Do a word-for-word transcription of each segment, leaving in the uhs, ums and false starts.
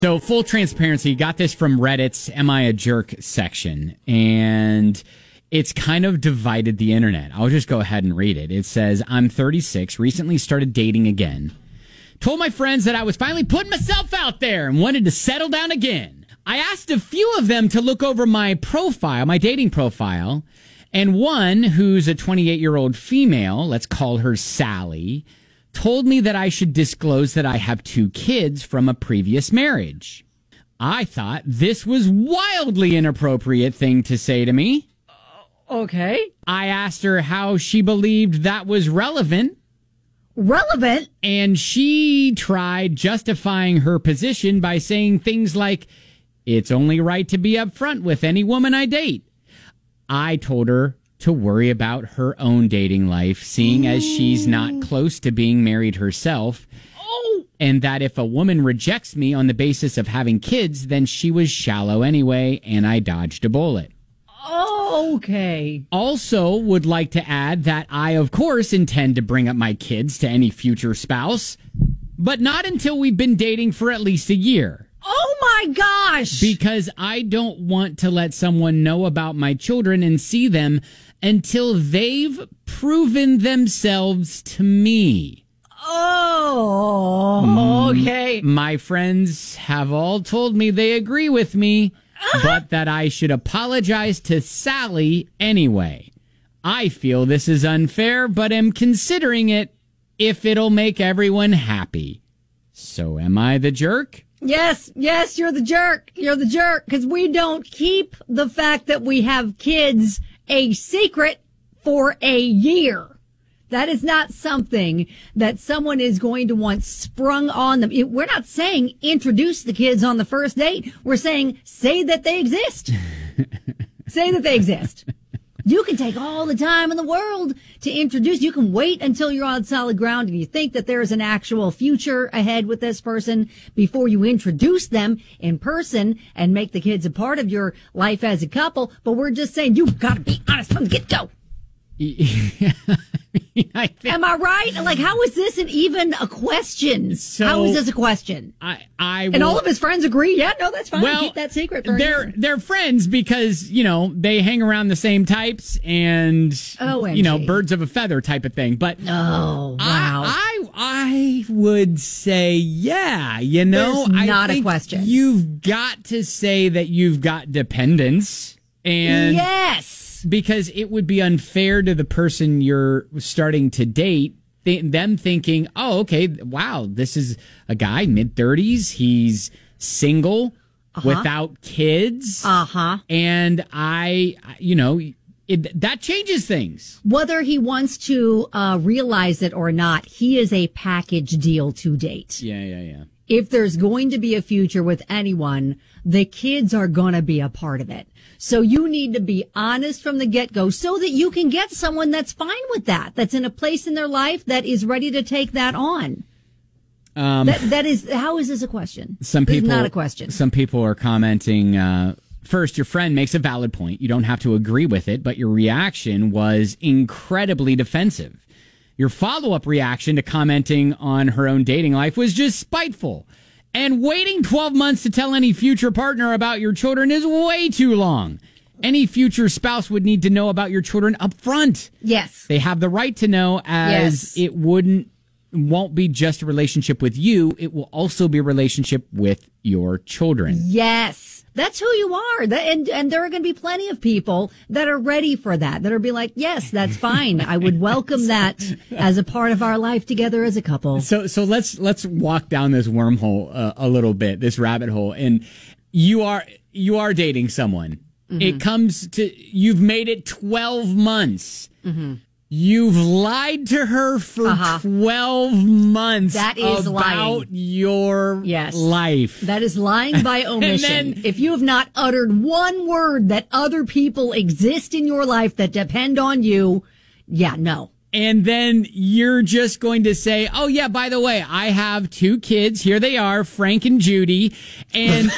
So, full transparency, got this from Reddit's Am I a Jerk section, and it's kind of divided the internet. I'll just go ahead and read it. It says, I'm thirty-six, recently started dating again. Told my friends that I was finally putting myself out there and wanted to settle down again. I asked a few of them to look over my profile, my dating profile, and one, who's a twenty-eight-year-old female, let's call her Sally, told me that I should disclose that I have two kids from a previous marriage. I thought this was wildly inappropriate thing to say to me. Okay. I asked her how she believed that was relevant. Relevant? And she tried justifying her position by saying things like, it's only right to be upfront with any woman I date. I told her to worry about her own dating life, seeing as she's not close to being married herself. Oh. And that if a woman rejects me on the basis of having kids, then she was shallow anyway, and I dodged a bullet. Okay. Also would like to add that I, of course, intend to bring up my kids to any future spouse, but not until we've been dating for at least a year. Oh, my gosh. Because I don't want to let someone know about my children and see them until they've proven themselves to me. Oh, okay. My friends have all told me they agree with me, but that I should apologize to Sally anyway. I feel this is unfair, but am considering it if it'll make everyone happy. So am I the jerk? Yes, yes, you're the jerk. You're the jerk, because we don't keep the fact that we have kids a secret for a year. That is not something that someone is going to want sprung on them. We're not saying introduce the kids on the first date. We're saying say that they exist. Say that they exist. You can take all the time in the world to introduce. You can wait until you're on solid ground and you think that there's an actual future ahead with this person before you introduce them in person and make the kids a part of your life as a couple. But we're just saying you've got to be honest from the get-go. I think, Am I right? Like, how is this an, even a question? So, how is this a question? I, I and will, all of his friends agree. Yeah, no, that's fine. Well, keep that secret. For they're you. they're friends because you know they hang around the same types and O M G. You know birds of a feather type of thing. But oh wow, I I, I would say yeah. You know, There's I not think a question. You've got to say that you've got dependence and yes. Because it would be unfair to the person you're starting to date, th- them thinking, oh, okay, wow, this is a guy, mid-thirties, he's single, uh-huh. without kids. Uh-huh. And I, you know, it, that changes things. Whether he wants to uh, realize it or not, he is a package deal to date. Yeah, yeah, yeah. If there's going to be a future with anyone, the kids are going to be a part of it. So you need to be honest from the get-go so that you can get someone that's fine with that, that's in a place in their life that is ready to take that on. Um, that, that is, how is this a question? Some this people, is not a question. Some people are commenting, uh, first, your friend makes a valid point. You don't have to agree with it, but your reaction was incredibly defensive. Your follow-up reaction to commenting on her own dating life was just spiteful. And waiting twelve months to tell any future partner about your children is way too long. Any future spouse would need to know about your children up front. Yes. They have the right to know, as yes. it wouldn't won't be just a relationship with you. It will also be a relationship with your children. Yes. That's who you are. That, and, and there are going to be plenty of people that are ready for that, that are be like, yes, that's fine. I would welcome that as a part of our life together as a couple. So, so let's, let's walk down this wormhole uh, a little bit, this rabbit hole. And you are, you are dating someone. Mm-hmm. It comes to, you've made it twelve months. Mm-hmm. You've lied to her for uh-huh. twelve months. That is about lying. your yes. life. That is lying by omission. then, if you have not uttered one word that other people exist in your life that depend on you, yeah, no. And then you're just going to say, oh, yeah, by the way, I have two kids. Here they are, Frank and Judy. And...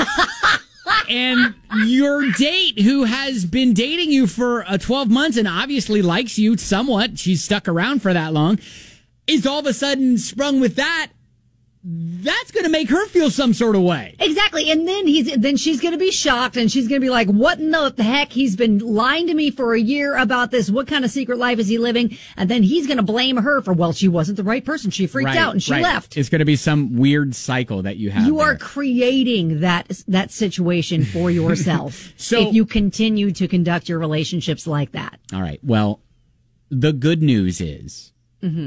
And your date, who has been dating you for uh, twelve months and obviously likes you somewhat, she's stuck around for that long, is all of a sudden sprung with that. that's going to make her feel some sort of way. Exactly. And then he's then she's going to be shocked and she's going to be like, what in the heck? He's been lying to me for a year about this. What kind of secret life is he living? And then he's going to blame her for, well, she wasn't the right person. She freaked Right, out and she right. left. It's going to be some weird cycle that you have. You there. are creating that that situation for yourself So- if you continue to conduct your relationships like that. All right. Well, the good news is Mm-hmm.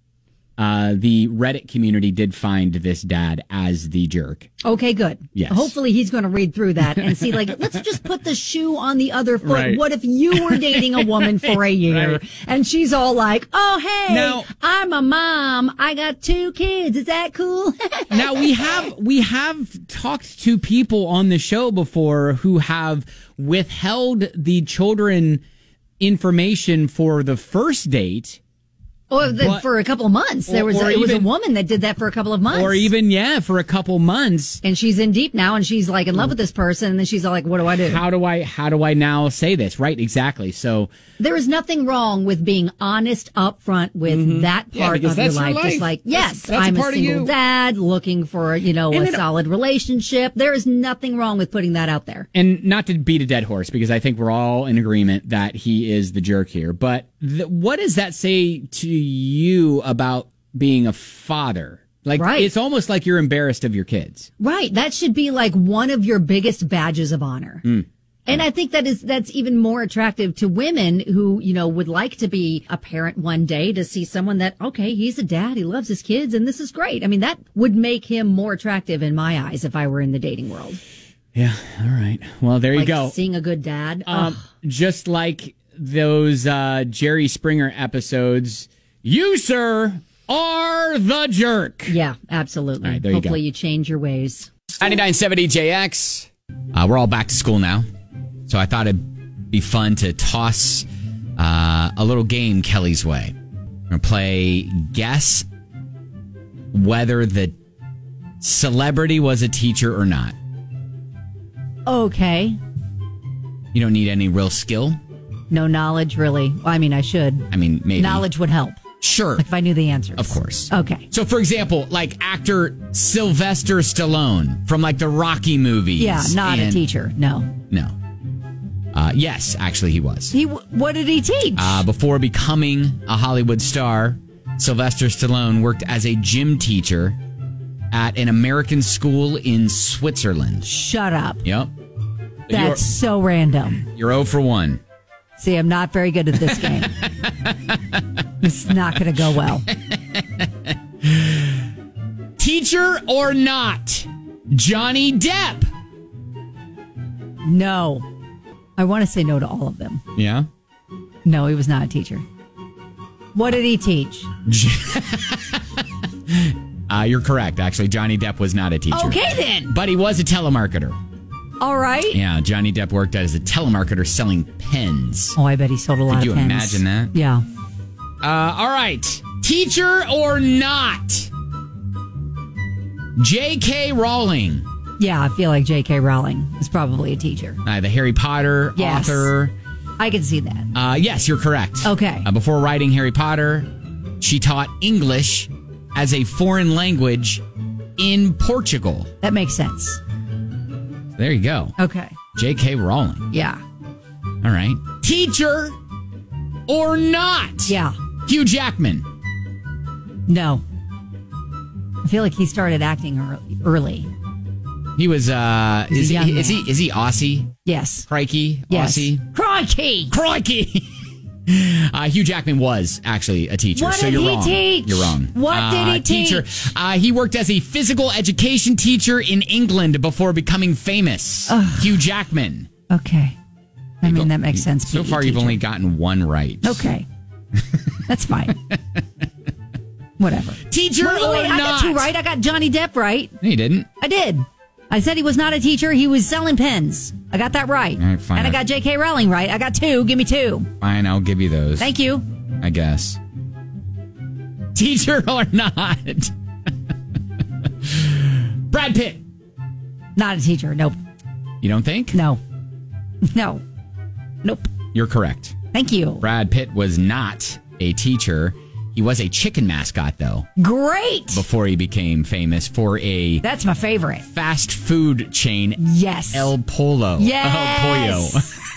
uh, the Reddit community did find this dad as the jerk. Okay, good. Yes. Hopefully he's going to read through that and see, like, let's just put the shoe on the other foot. Right. What if you were dating a woman for a year Right. and she's all like, oh, hey, Now- I'm a mom. I got two kids. Is that cool? Now we have we have talked to people on the show before who have withheld the children information for the first date. Or the, But- for a couple of months. There Or- was or it was a even- woman that did that for a couple of months. Or even, yeah, for a couple months. and she's in deep now and she's like in love with this person and then she's all like, what do I do? How do I how do I now say this? Right, exactly. So There is nothing wrong with being honest up front with that Yeah, part because of your that's your life. life. Just like, That's- yes, that's a I'm a part of single you. dad looking for, you know, And a it- solid relationship. There is nothing wrong with putting that out there. and not to beat a dead horse, because I think we're all in agreement that he is the jerk here. But th- what does that say to you about being a father? Like, Right. it's almost like you're embarrassed of your kids. Right. That should be like one of your biggest badges of honor. Mm. And I think that is, that's even more attractive to women who, you know, would like to be a parent one day to see someone that, okay, he's a dad. He loves his kids and this is great. I mean, that would make him more attractive in my eyes if I were in the dating world. Yeah. All right. Well, there you Like go. seeing a good dad. Um, Ugh. just like those uh, Jerry Springer episodes, you, sir, are the jerk. Yeah, absolutely. All right, there you Hopefully go. you change your ways. ninety-nine seventy J X. Uh, we're all back to school now. So I thought it'd be fun to toss uh, a little game Kelly's way. We're going to play Guess Whether the Celebrity Was a Teacher or Not. Okay. You don't need any real skill. No knowledge, really. Well, I mean, I should. I mean, maybe. Knowledge would help Sure. if I knew the answers. Of course. Okay. So, for example, like actor Sylvester Stallone from like the Rocky movies. Yeah, not a and- teacher. No. No. Uh, yes, actually, he was. He. What did he teach? Uh, before becoming a Hollywood star, Sylvester Stallone worked as a gym teacher at an American school in Switzerland. Shut up. Yep. That's so random. You're, you're zero for one. See, I'm not very good at this game. It's not going to go well. Teacher or not? Johnny Depp. No. I want to say no to all of them. Yeah. No, he was not a teacher. What did he teach? Uh, you're correct. Actually, Johnny Depp was not a teacher. Okay, then. But he was a telemarketer. All right. Yeah, Johnny Depp worked as a telemarketer selling pens. Oh, I bet he sold a lot Could of you pens. imagine that? Yeah. Uh, all right. Teacher or not? J K. Rowling. Yeah, I feel like J K. Rowling is probably a teacher. Uh, the Harry Potter Yes. author. I can see that. Uh, yes, you're correct. Okay. Uh, before writing Harry Potter, she taught English as a foreign language in Portugal. That makes sense. There you go. Okay. J K. Rowling. Yeah. All right. Teacher or not? Yeah. Hugh Jackman. No. I feel like he started acting ear- early. He was, uh, He's a is, young he, is man. he, is he Aussie? Yes. Crikey? Yes. Aussie? Crikey! Crikey! Uh, Hugh Jackman was actually a teacher, What so did you're he wrong. teach? You're wrong. What Uh, did he teacher, teach? Uh, he worked as a physical education teacher in England before becoming famous. Hugh Jackman. Okay. I mean, that makes sense. So P E far, you've teacher. only gotten one right. Okay. That's fine. Whatever. Teacher Wait, wait, or wait, I got not? two right. I got Johnny Depp right. No, you didn't. I did. I said he was not a teacher. He was selling pens. I got that right. All right, fine. And I got J K. Rowling right. I got two. Give me two. Fine, I'll give you those. Thank you. I guess. Teacher or not? Brad Pitt. Not a teacher. Nope. You don't think? No. No. Nope. You're correct. Thank you. Brad Pitt was not a teacher. He was a chicken mascot, though, Great. before he became famous for a That's my favorite. fast food chain, Yes. El Polo. Yes. El Pollo.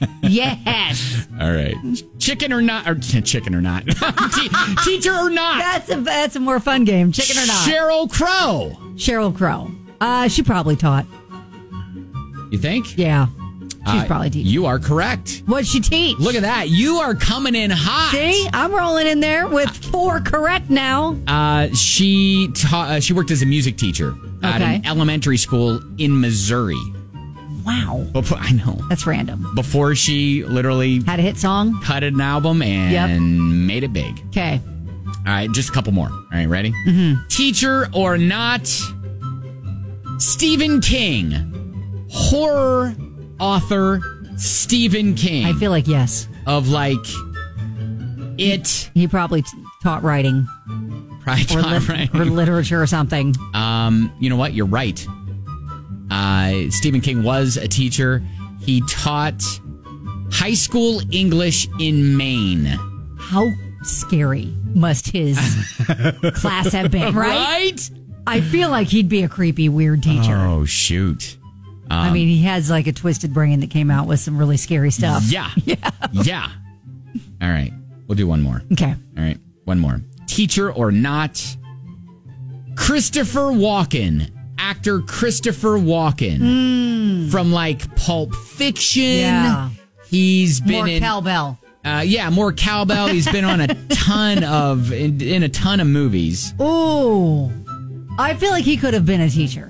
Yes. All right. Chicken or not, or chicken or not. Te- teacher or not. That's a that's a more fun game. Chicken or not. Sheryl Crow. Sheryl Crow. Uh, she probably taught. You think? Yeah. She's Uh, probably teaching. You are correct. What'd she teach? Look at that. You are coming in hot. See, I'm rolling in there with four correct now. Uh, she ta- uh, she worked as a music teacher at Okay. an elementary school in Missouri. Wow. Before, I know. That's random. Before she literally Had a hit song? cut an album and Yep. made it big. Okay. All right, just a couple more. All right, ready? Mm-hmm. Teacher or not, Stephen King. Horror author Stephen King. I feel like yes. of like it. He probably t- taught writing Probably or, not lit- right. or literature or something. Um, you know what? You're right. Uh, Stephen King was a teacher. He taught high school English in Maine. How scary must his class have been, right? Right? I feel like he'd be a creepy, weird teacher. Oh, shoot. I mean, he has like a twisted brain that came out with some really scary stuff. Yeah. Yeah. Yeah. All right. We'll do one more. Okay. All right. One more. Teacher or not, Christopher Walken. Actor Christopher Walken. From like Pulp Fiction. Yeah. He's been More in. cowbell. Uh, yeah, more cowbell. He's been on a ton of in, in a ton of movies. Ooh. I feel like he could have been a teacher.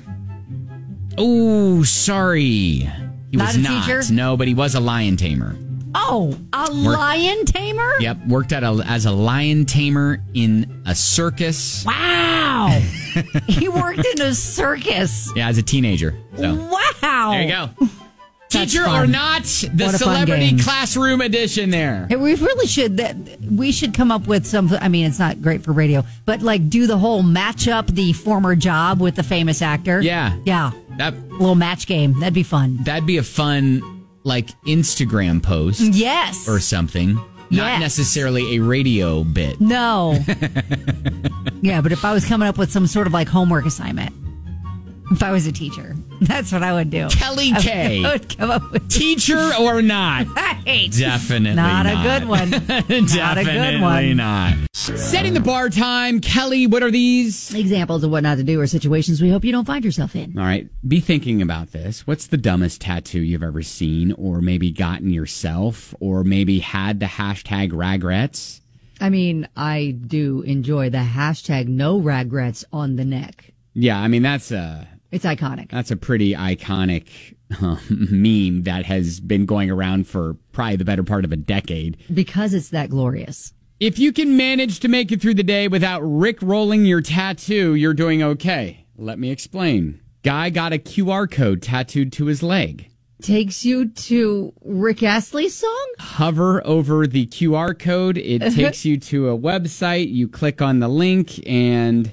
Oh, sorry, he Not was a not. teacher? No, but he was a lion tamer. Oh, a lion tamer? Yep, worked at a, as a lion tamer in a circus. Wow. He worked in a circus. Yeah, as a teenager. So Wow. there you go. That's Teacher fun. or not, the What a fun celebrity game. classroom edition. There. Hey, we really should that we should come up with some. I mean, it's not great for radio, but like do the whole match up the former job with the famous actor. Yeah. Yeah. That Little match game. That'd be fun. that'd be a fun like Instagram post Yes. or something. Not Yes. necessarily a radio bit. No. Yeah, but if I was coming up with some sort of like homework assignment, if I was a teacher, that's what I would do. Kelly K. I would come up with Teacher or not? right. Definitely Not not. a good one. Definitely Not a good one. not. Setting the bar time. Kelly, what are these? Examples of what not to do or situations we hope you don't find yourself in. All right. Be thinking about this. What's the dumbest tattoo you've ever seen or maybe gotten yourself or maybe had the hashtag ragrets? I mean, I do enjoy the hashtag no regrets on the neck. Yeah, I mean, that's a, It's iconic. that's a pretty iconic um, meme that has been going around for probably the better part of a decade. Because it's that glorious. If you can manage to make it through the day without Rick-rolling your tattoo, you're doing okay. Let me explain. Guy got a Q R code tattooed to his leg. Takes you to Rick Astley's song? Hover over the Q R code. It takes you to a website. You click on the link and...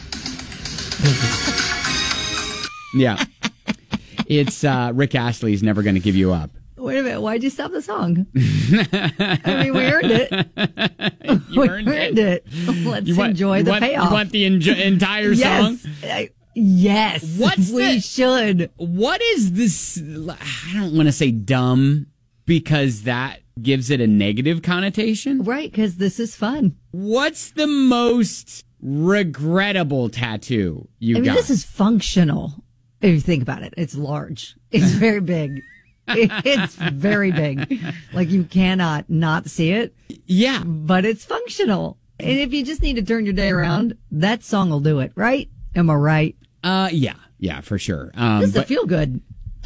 yeah. It's uh, Rick Astley's Never Gonna Give You Up. Wait a minute. Why'd you stop the song? I mean, we earned it. You we earned earned it. it. Let's You want- enjoy you the want- payoff. You want the enjo- entire song? yes. I- yes. What's we the- should. What is this? I don't want to say dumb because that gives it a negative connotation. Right, because this is fun. What's the most regrettable tattoo you I mean, got? this is functional. If you think about it, it's large. It's very big. It's very big. Like you cannot not see it, yeah. but it's functional. And if you just need to turn your day around, that song will do it, right? Am I right? Uh, yeah. Yeah, for sure. Um, This is a but- feel good.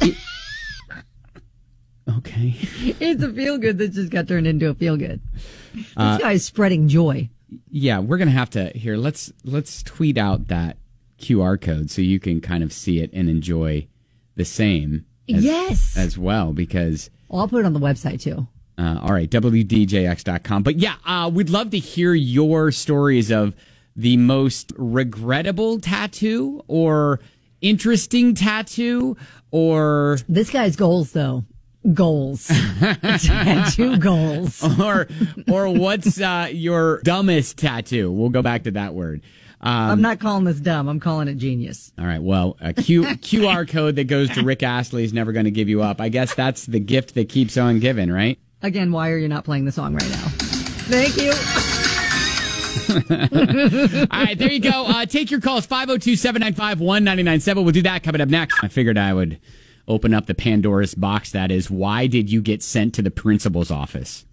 okay. It's a feel good that just got turned into a feel good. This Uh, guy's spreading joy. Yeah, we're gonna have to here. Let's let's tweet out that Q R code so you can kind of see it and enjoy the same. As, Yes. as well because. Well, I'll put it on the website too. Uh, all right, W D J X dot com. But yeah, uh, we'd love to hear your stories of the most regrettable tattoo or interesting tattoo or This guy's goals, though. goals. Tattoo goals. Or, or what's uh, your dumbest tattoo? We'll go back to that word. Um, I'm not calling this dumb. I'm calling it genius. All right. Well, a Q, QR code that goes to Rick Astley is never going to give you up. I guess that's the gift that keeps on giving, right? Again, why are you not playing the song right now? Thank you. All right, there you go. Uh, take your calls, five oh two, seven nine five, one nine nine seven. We'll do that coming up next. I figured I would open up the Pandora's box. That is, why did you get sent to the principal's office?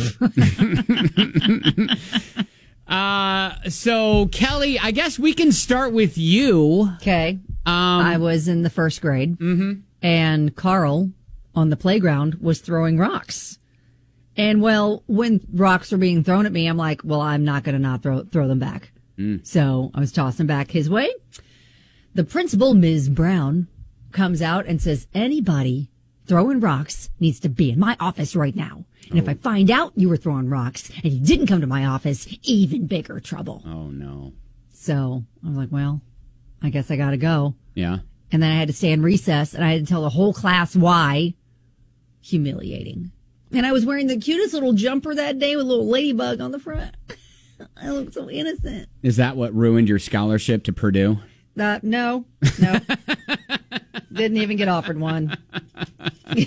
uh, so, Kelly, I guess we can start with you. Okay. Um, I was in the first grade, mm-hmm. and Carl on the playground was throwing rocks. And, well, when rocks were being thrown at me, I'm like, well, I'm not going to not throw throw them back. Mm. So I was tossing back his way. The principal, Miz Brown, comes out and says, anybody throwing rocks needs to be in my office right now. And oh. if I find out you were throwing rocks and you didn't come to my office, even bigger trouble. Oh, no. So I was like, well, I guess I got to go. Yeah. And then I had to stay in recess, and I had to tell the whole class why. Humiliating. And I was wearing the cutest little jumper that day with a little ladybug on the front. I looked so innocent. Is that what ruined your scholarship to Purdue? Uh, no, no. Didn't even get offered one. They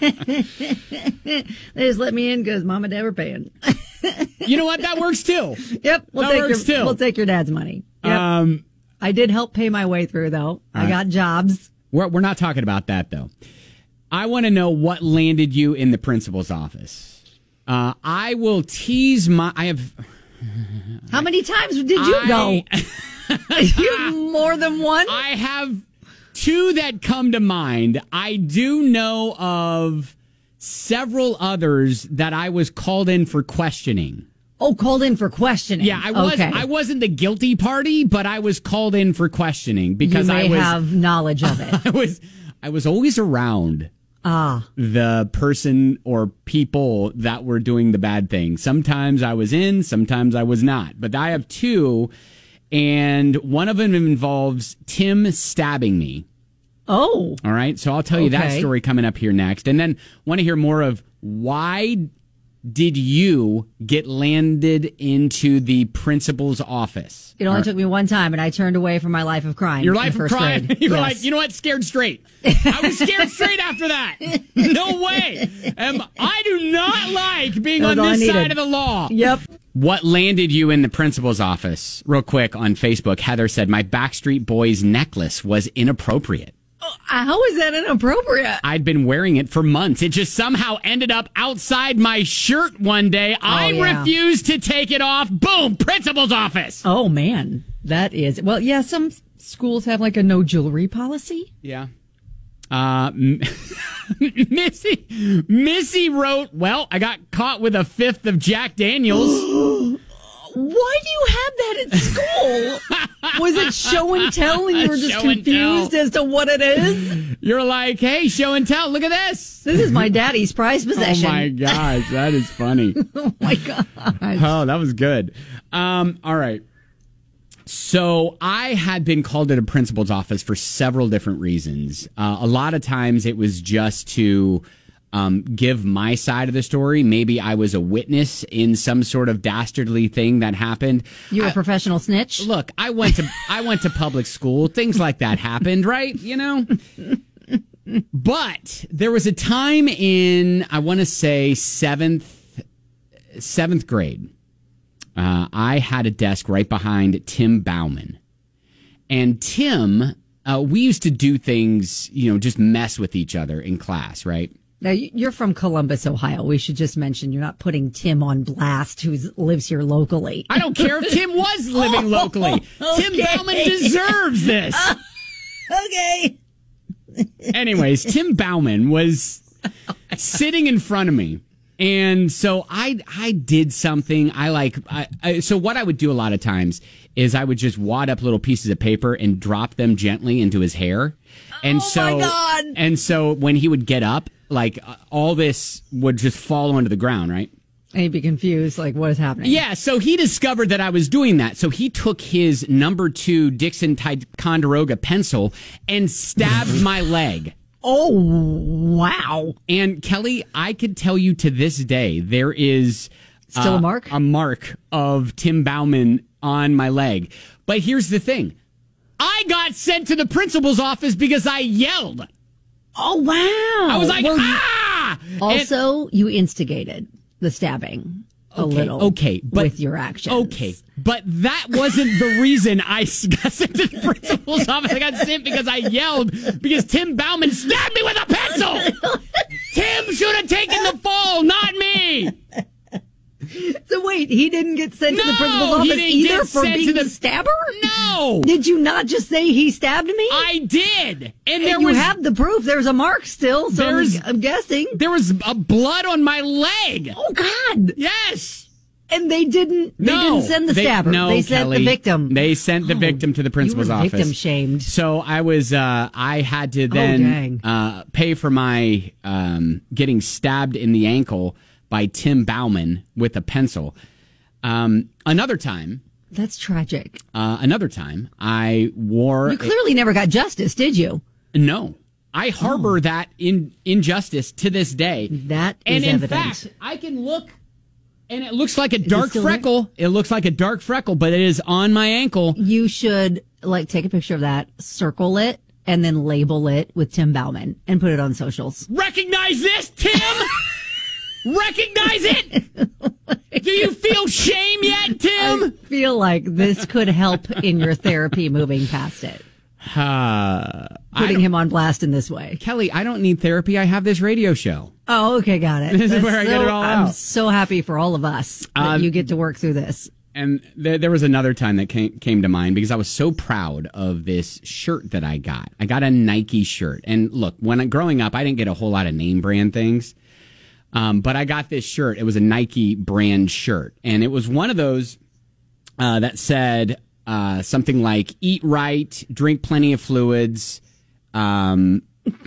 just let me in because mom and dad were paying. You know what? That works too. Yep. We'll that take works your, too. We'll take your dad's money. Yep. Um, I did help pay my way through, though. I right. got jobs. We're, we're not talking about that, though. I want to know what landed you in the principal's office. Uh, I will tease my... I have... How many times did you I, go? You more than one? I have two that come to mind. I do know of several others that I was called in for questioning. Oh, called in for questioning. Yeah, I was. Okay. I wasn't the guilty party, but I was called in for questioning because you may I was, have knowledge of it. I was. I was always around. Ah. The person or people that were doing the bad thing. Sometimes I was in, sometimes I was not. But I have two, and one of them involves Tim stabbing me. Oh. All right. So I'll tell you okay. that story coming up here next. And then want to hear more of why did you get landed into the principal's office? It only right. took me one time, and I turned away from my life of crime. Your life of crime? Grade. You were yes. like, you know what? Scared straight. I was scared straight after that. No way. Um, I do not like being on this side of the law. Yep. What landed you in the principal's office? Real quick on Facebook, Heather said, my Backstreet Boys necklace was inappropriate. How is that inappropriate? I'd been wearing it for months. It just somehow ended up outside my shirt one day. Oh, I yeah. refused to take it off. Boom! Principal's office. Oh, man. That is... Well, yeah, some schools have like a no jewelry policy. Yeah. Uh, Missy, Missy wrote, well, I got caught with a fifth of Jack Daniels. Why do you have that at school? Was it show and tell and you were just confused as to what it is? You're like, hey, show and tell. Look at this. This is my daddy's prized possession. Oh, my gosh. That is funny. Oh, my gosh. Oh, that was good. Um, all right. So I had been called to the principal's office for several different reasons. Uh, a lot of times it was just to... Um, give my side of the story. Maybe I was a witness in some sort of dastardly thing that happened. You were I, a professional snitch? Look, I went to I went to public school. Things like that happened, right? You know? But there was a time in, I want to say, seventh, seventh grade. Uh, I had a desk right behind Tim Bauman. And Tim, uh, we used to do things, you know, just mess with each other in class, right? Now, you're from Columbus, Ohio. We should just mention you're not putting Tim on blast, who lives here locally. I don't care if Tim was living locally. Oh, okay. Tim Bauman deserves this. Uh, okay. Anyways, Tim Bauman was sitting in front of me. And so I I did something. I like, I, I, so what I would do a lot of times is I would just wad up little pieces of paper and drop them gently into his hair. And oh so, my God. And so when he would get up, like uh, all this would just fall onto the ground, right? And he'd be confused, like, what is happening? Yeah, so he discovered that I was doing that. So he took his number two Dixon Ticonderoga pencil and stabbed my leg. Oh, wow. And Kelly, I could tell you to this day, there is still uh, a mark? A mark of Tim Bauman on my leg. But here's the thing. I got sent to the principal's office because I yelled. Oh, wow. I was like, well, ah! Also, and, you instigated the stabbing a okay, little okay, but, with your actions. Okay, but that wasn't the reason I got sent to the principal's office. I got sent because I yelled because Tim Bauman stabbed me with a pencil. Tim should have taken the fall, not me. So wait, he didn't get sent no, to the principal's office either for being to the the stabber? No. Did you not just say he stabbed me? I did. And, and there you was, have the proof. There's a mark still, so I'm, I'm guessing. There was a blood on my leg. Oh, God. Yes. And they didn't They no, didn't send the they, stabber. No, they sent Kelly, the victim. They sent the oh, victim to the principal's you were office. victim shamed. So I was, uh, I had to then oh, uh, pay for my um, getting stabbed in the ankle by Tim Bauman with a pencil. Um, another time. That's tragic. Uh, another time, I wore. You clearly a, never got justice, did you? No. I harbor oh. that in injustice to this day. That is and in evident. fact, I can look, and it looks like a dark freckle. There? It looks like a dark freckle, but it is on my ankle. You should like take a picture of that, circle it, and then label it with Tim Bauman and put it on socials. Recognize this, Tim? Recognize it? Do you feel shame yet, Tim? I feel like this could help in your therapy moving past it. Uh, Putting him on blast in this way. Kelly, I don't need therapy. I have this radio show. Oh, okay, got it. This That's is where I so, get it all I'm out. so happy for all of us that um, you get to work through this. And th- there was another time that came, came to mind because I was so proud of this shirt that I got. I got a Nike shirt. And look, when I, growing up, I didn't get a whole lot of name brand things. Um, but I got this shirt. It was a Nike brand shirt. And it was one of those uh, that said uh, something like, eat right, drink plenty of fluids, um,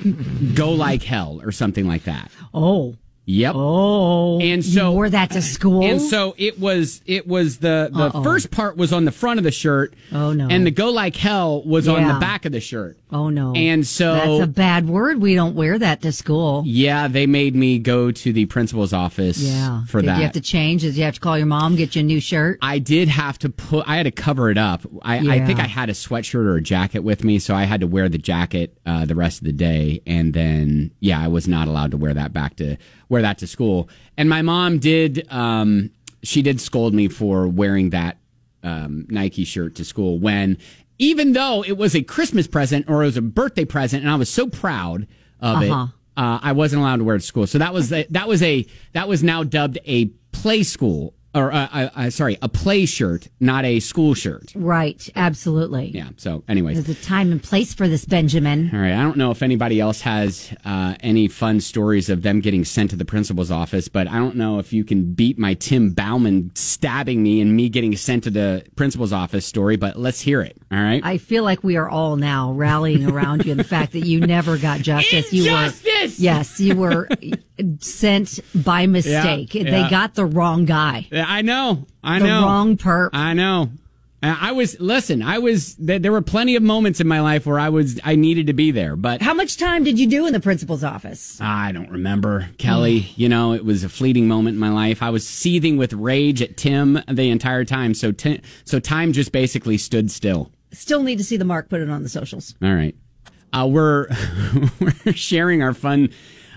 go like hell, or something like that. Oh. Yep. Oh. And so you wore that to school? And so it was, it was the, the Uh-oh. first part was on the front of the shirt. Oh, no. And the go like hell was yeah. on the back of the shirt. Oh, no. And so. That's a bad word. We don't wear that to school. Yeah, they made me go to the principal's office yeah. for Did that. you have to change? Did you have to call your mom, get you a new shirt? I did have to put, I had to cover it up. I, yeah. I think I had a sweatshirt or a jacket with me, so I had to wear the jacket uh, the rest of the day. And then, yeah, I was not allowed to wear that back to, wear that to school. And my mom did, um, she did scold me for wearing that um, Nike shirt to school when, even though it was a Christmas present or it was a birthday present, and I was so proud of uh-huh. it, uh, I wasn't allowed to wear it to school. So that was a, that was a that was now dubbed a play school or uh, uh, uh, sorry, a play shirt, not a school shirt. Right, absolutely. Yeah. So, anyways, there's a time and place for this, Benjamin. All right. I don't know if anybody else has uh, any fun stories of them getting sent to the principal's office, but I don't know if you can beat my Tim Bauman stabbing me and me getting sent to the principal's office story. But let's hear it. All right. I feel like we are all now rallying around you in the fact that you never got justice. You were, yes, you were sent by mistake. Yeah, they yeah. got the wrong guy. I know. I the know. The wrong perp. I know. I was, listen, I was, there were plenty of moments in my life where I was, I needed to be there, but. How much time did you do in the principal's office? I don't remember, Kelly. You know, it was a fleeting moment in my life. I was seething with rage at Tim the entire time. So, t- so time just basically stood still. Still need to see the mark. Put it on the socials. All right. Uh, we're, we're sharing our fun,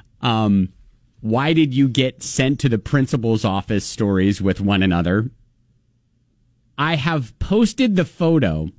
um, why did you get sent to the principal's office stories with one another. I have posted the photo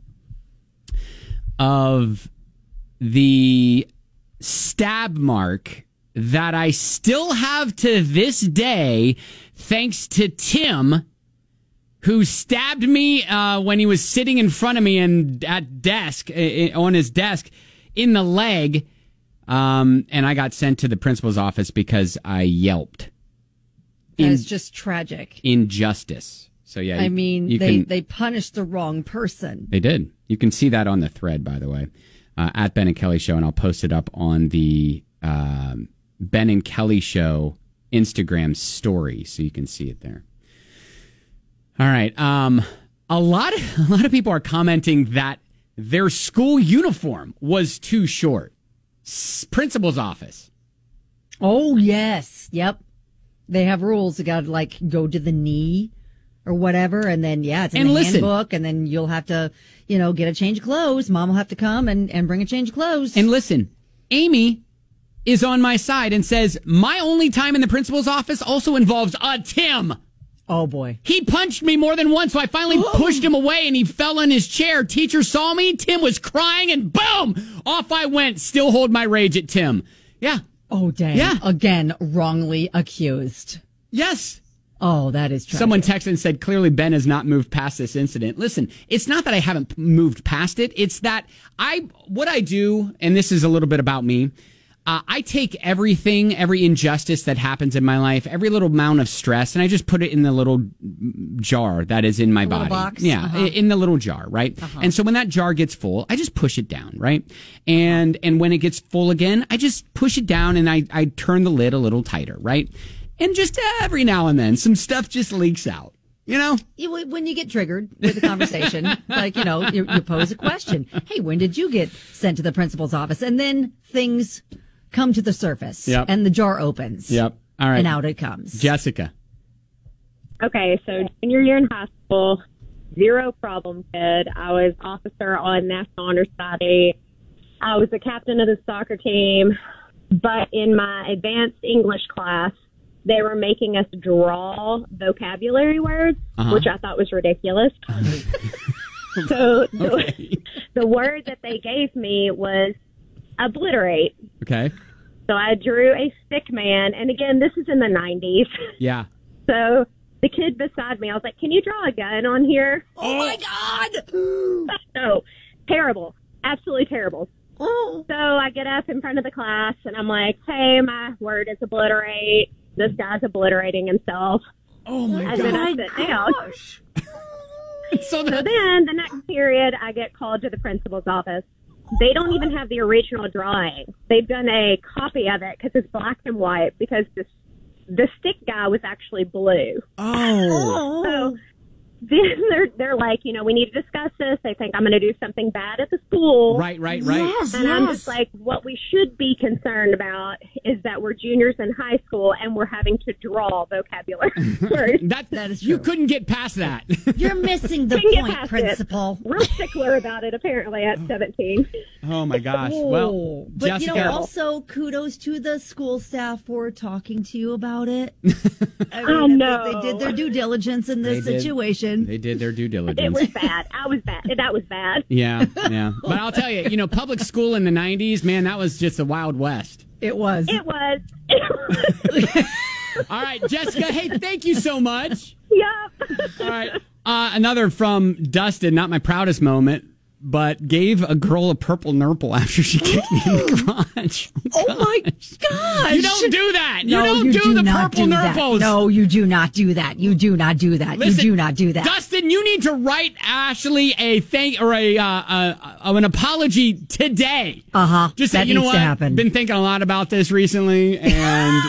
of the stab mark that I still have to this day, thanks to Tim, who stabbed me uh, when he was sitting in front of me and at desk uh, on his desk in the leg, um, and I got sent to the principal's office because I yelped. That's just tragic. Injustice. So yeah, I you, mean, you they, can, they punished the wrong person. They did. You can see that on the thread, by the way, uh, at Ben and Kelly Show, and I'll post it up on the um, Ben and Kelly Show Instagram story, so you can see it there. All right. Um, a lot of a lot of people are commenting that their school uniform was too short. S- principal's office. Oh, yes. Yep. They have rules. You got to, like, go to the knee or whatever. And then, yeah, it's in And the listen. handbook. And then you'll have to, you know, get a change of clothes. Mom will have to come and, and bring a change of clothes. And listen, Amy is on my side and says, my only time in the principal's office also involves a Tim. Oh, boy. He punched me more than once, so I finally pushed him away, and he fell in his chair. Teacher saw me. Tim was crying, and boom! Off I went. Still hold my rage at Tim. Yeah. Oh, dang. Yeah. Again, wrongly accused. Yes. Oh, that is tragic. Someone texted and said, clearly Ben has not moved past this incident. Listen, it's not that I haven't moved past it. It's that I, what I do, and this is a little bit about me, Uh, I take everything, every injustice that happens in my life, every little amount of stress, and I just put it in the little jar that is in my The body. little box? Yeah, Uh-huh. in the little jar, right? Uh-huh. And so when that jar gets full, I just push it down, right? And and when it gets full again, I just push it down and I, I turn the lid a little tighter, right? And just every now and then, some stuff just leaks out. You know? You, when you get triggered with a conversation, like, you know, you, you pose a question. Hey, when did you get sent to the principal's office? And then things come to the surface. Yep. And the jar opens. Yep. All right. And out it comes. Jessica. Okay, so junior year in high school, zero problem kid. I was officer on National Honor Society. I was the captain of the soccer team. But in my advanced English class, they were making us draw vocabulary words, Uh-huh. which I thought was ridiculous. So the, Okay. the word that they gave me was obliterate. Okay. So I drew a stick man. And again, this is in the nineties. Yeah. So the kid beside me, I was like, can you draw a gun on here? Oh, my God. No, terrible. Absolutely terrible. Oh. So I get up in front of the class and I'm like, hey, my word is obliterate. This guy's obliterating himself. Oh, my And then I sit down. So So the, then the next period, I get called to the principal's office. They don't even have the original drawing. They've done a copy of it because it's black and white because the, the stick guy was actually blue. oh. So then they're, they're like, you know, we need to discuss this. They think I'm going to do something bad at the school. Right, right, right. Yes, And I'm yes. just like, what we should be concerned about is that we're juniors in high school and we're having to draw vocabulary words. That, That is You true. couldn't get past that. You're missing the Couldn't get point, past principal. it. Real stickler about it, apparently, at seventeen. Oh, my gosh. Oh. Well, but Jessica. you know, also kudos to the school staff for talking to you about it. I, I mean, know. They, they did their due diligence in this They did. situation. They did their due It diligence. was bad. I was bad. That was bad. Yeah, yeah. But I'll tell you, you know, public school in the nineties, man, that was just the Wild West. It was. It was. All right, Jessica, hey, thank you so much. Yep. All right. Uh, another from Dustin, not my proudest moment, but gave a girl a purple nurple after she kicked me in the garage. Oh my gosh! You don't do that. You No, don't you do, do the not purple do that. nurples. No, you do not do that. You do not do that. Listen, you do not do that. Dustin, you need to write Ashley a thank or a uh, uh, uh, an apology today. Uh huh. Just that say, you know needs what? to happen. Been thinking a lot about this recently, and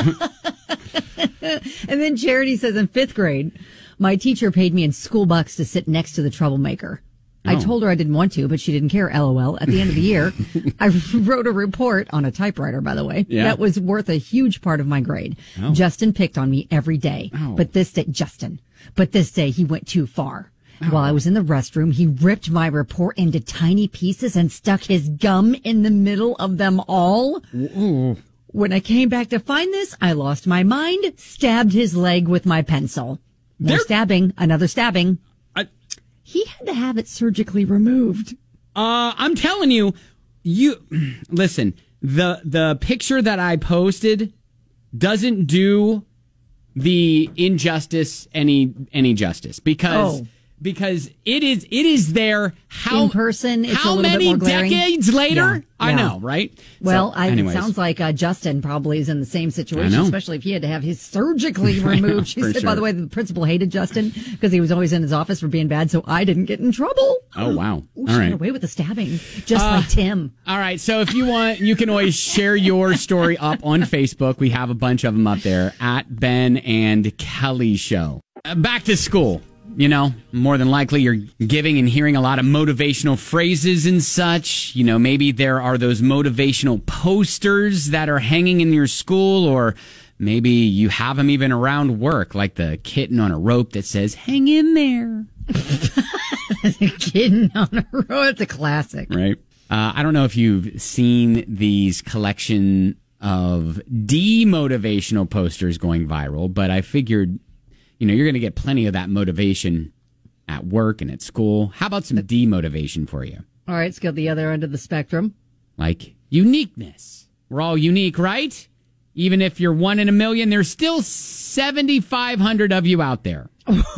And then Charity says in fifth grade, my teacher paid me in school bucks to sit next to the troublemaker. I Oh. told her I didn't want to, but she didn't care. LOL. At the end of the year, I wrote a report on a typewriter, by the way, Yeah. that was worth a huge part of my grade. Oh. Justin picked on me every day, Oh. but this day, Justin, but this day he went too far. While I was in the restroom, he ripped my report into tiny pieces and stuck his gum in the middle of them all. Ooh. When I came back to find this, I lost my mind, stabbed his leg with my pencil. More There- stabbing, another stabbing. I, He had to have it surgically removed. Uh, I'm telling you, you listen. The the picture that I posted doesn't do the injustice any any justice because Oh. because it is it is there. How In person, it's how a little bit many more glaring. decades later? Yeah, I yeah. know, right? Well, So, I, it anyways. sounds like uh, Justin probably is in the same I situation, know. especially if he had to have his surgically I know, removed. She for said, by sure. the way, the principal hated Justin because he was always in his office for being bad, so I didn't get in trouble. Oh wow! Ooh, All she got right. away with the stabbing, just Uh, like Tim. All right. So if you want, you can always share your story up on Facebook. We have a bunch of them up there at Ben and Kelly Show. Uh, back to school. You know, more than likely you're giving and hearing a lot of motivational phrases and such. You know, maybe there are those motivational posters that are hanging in your school, or maybe you have them even around work, like the kitten on a rope that says, hang in there. Kitten on a rope. It's a classic. Right. Uh, I don't know if you've seen these collection of demotivational posters going viral, but I figured, you know, you're going to get plenty of that motivation at work and at school. How about some demotivation for you? All right, let's go the other end of the spectrum. Like uniqueness. We're all unique, right? Even if you're one in a million, there's still seventy-five hundred of you out there.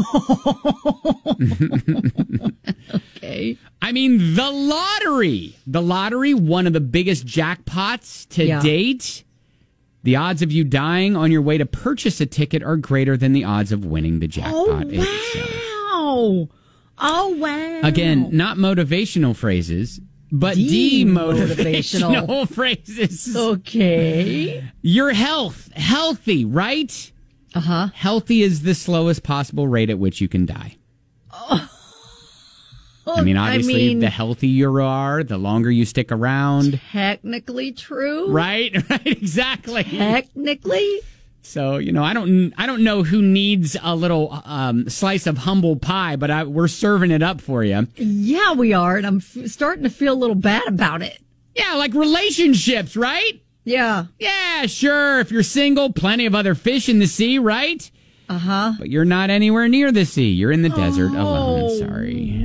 Okay. I mean, the lottery. The lottery, one of the biggest jackpots to Yeah. date. The odds of you dying on your way to purchase a ticket are greater than the odds of winning the jackpot Oh, itself. wow. Oh, wow. Again, not motivational phrases, but Demotivational. demotivational phrases. Okay. Your health, healthy, right? Uh-huh. Healthy is the slowest possible rate at which you can die. I mean, obviously, I mean, the healthier you are, the longer you stick around. technically true. Right, right, exactly. Technically. So, you know, I don't, I don't know who needs a little um, slice of humble pie, but I, we're serving it up for you. Yeah, we are, and I'm f- starting to feel a little bad about it. Yeah, like relationships, right? Yeah. Yeah, sure. If you're single, plenty of other fish in the sea, right? Uh-huh. But you're not anywhere near the sea. You're in the desert Oh. alone. Sorry.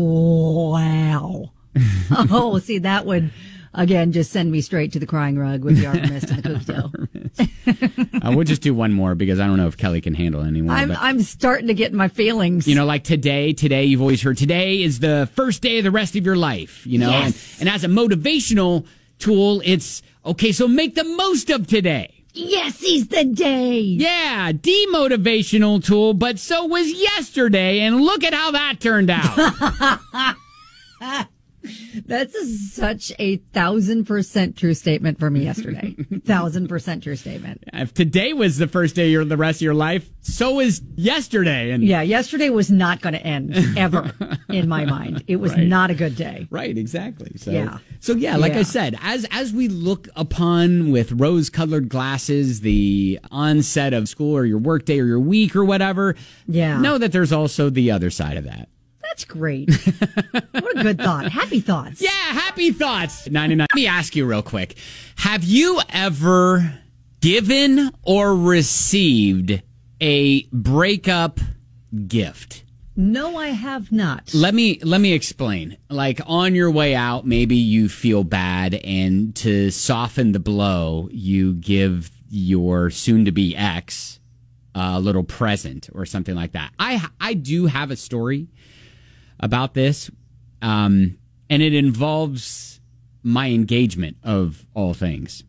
Wow. Oh, see, that would, again, just send me straight to the crying rug with the arbor mist and the cookie dough. uh, we'll just do one more because I don't know if Kelly can handle it anymore. I'm, but, I'm starting to get in my feelings. you know, like today, today, you've always heard today is the first day of the rest of your life, you know? Yes. And, and as a motivational tool, it's, okay, so make the most of today. Yes, he's the day. Yeah, demotivational tool, but so was yesterday, and look at how that turned out. That's a, such a thousand percent true statement for me yesterday. Thousand percent true statement. If today was the first day of the rest of your life, so is yesterday. And Yeah, yesterday was not going to end ever in my mind. It was Right. not a good day. Right, exactly. So, Yeah. so yeah, like Yeah. I said, as as we look upon with rose-colored glasses the onset of school or your workday or your week or whatever, Yeah. know that there's also the other side of that. That's great. What a good thought. Happy thoughts. Yeah, happy thoughts. ninety-nine. Let me ask you real quick. Have you ever given or received a breakup gift? No, I have not. Let me let me explain. Like on your way out, maybe you feel bad, and to soften the blow, you give your soon-to-be ex a little present or something like that. I I do have a story about this, um, and it involves my engagement of all things.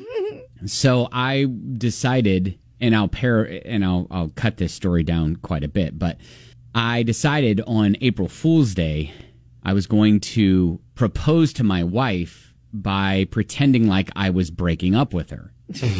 So I decided, and I'll pair, and I'll I'll cut this story down quite a bit, but I decided on April Fool's Day I was going to propose to my wife by pretending like I was breaking up with her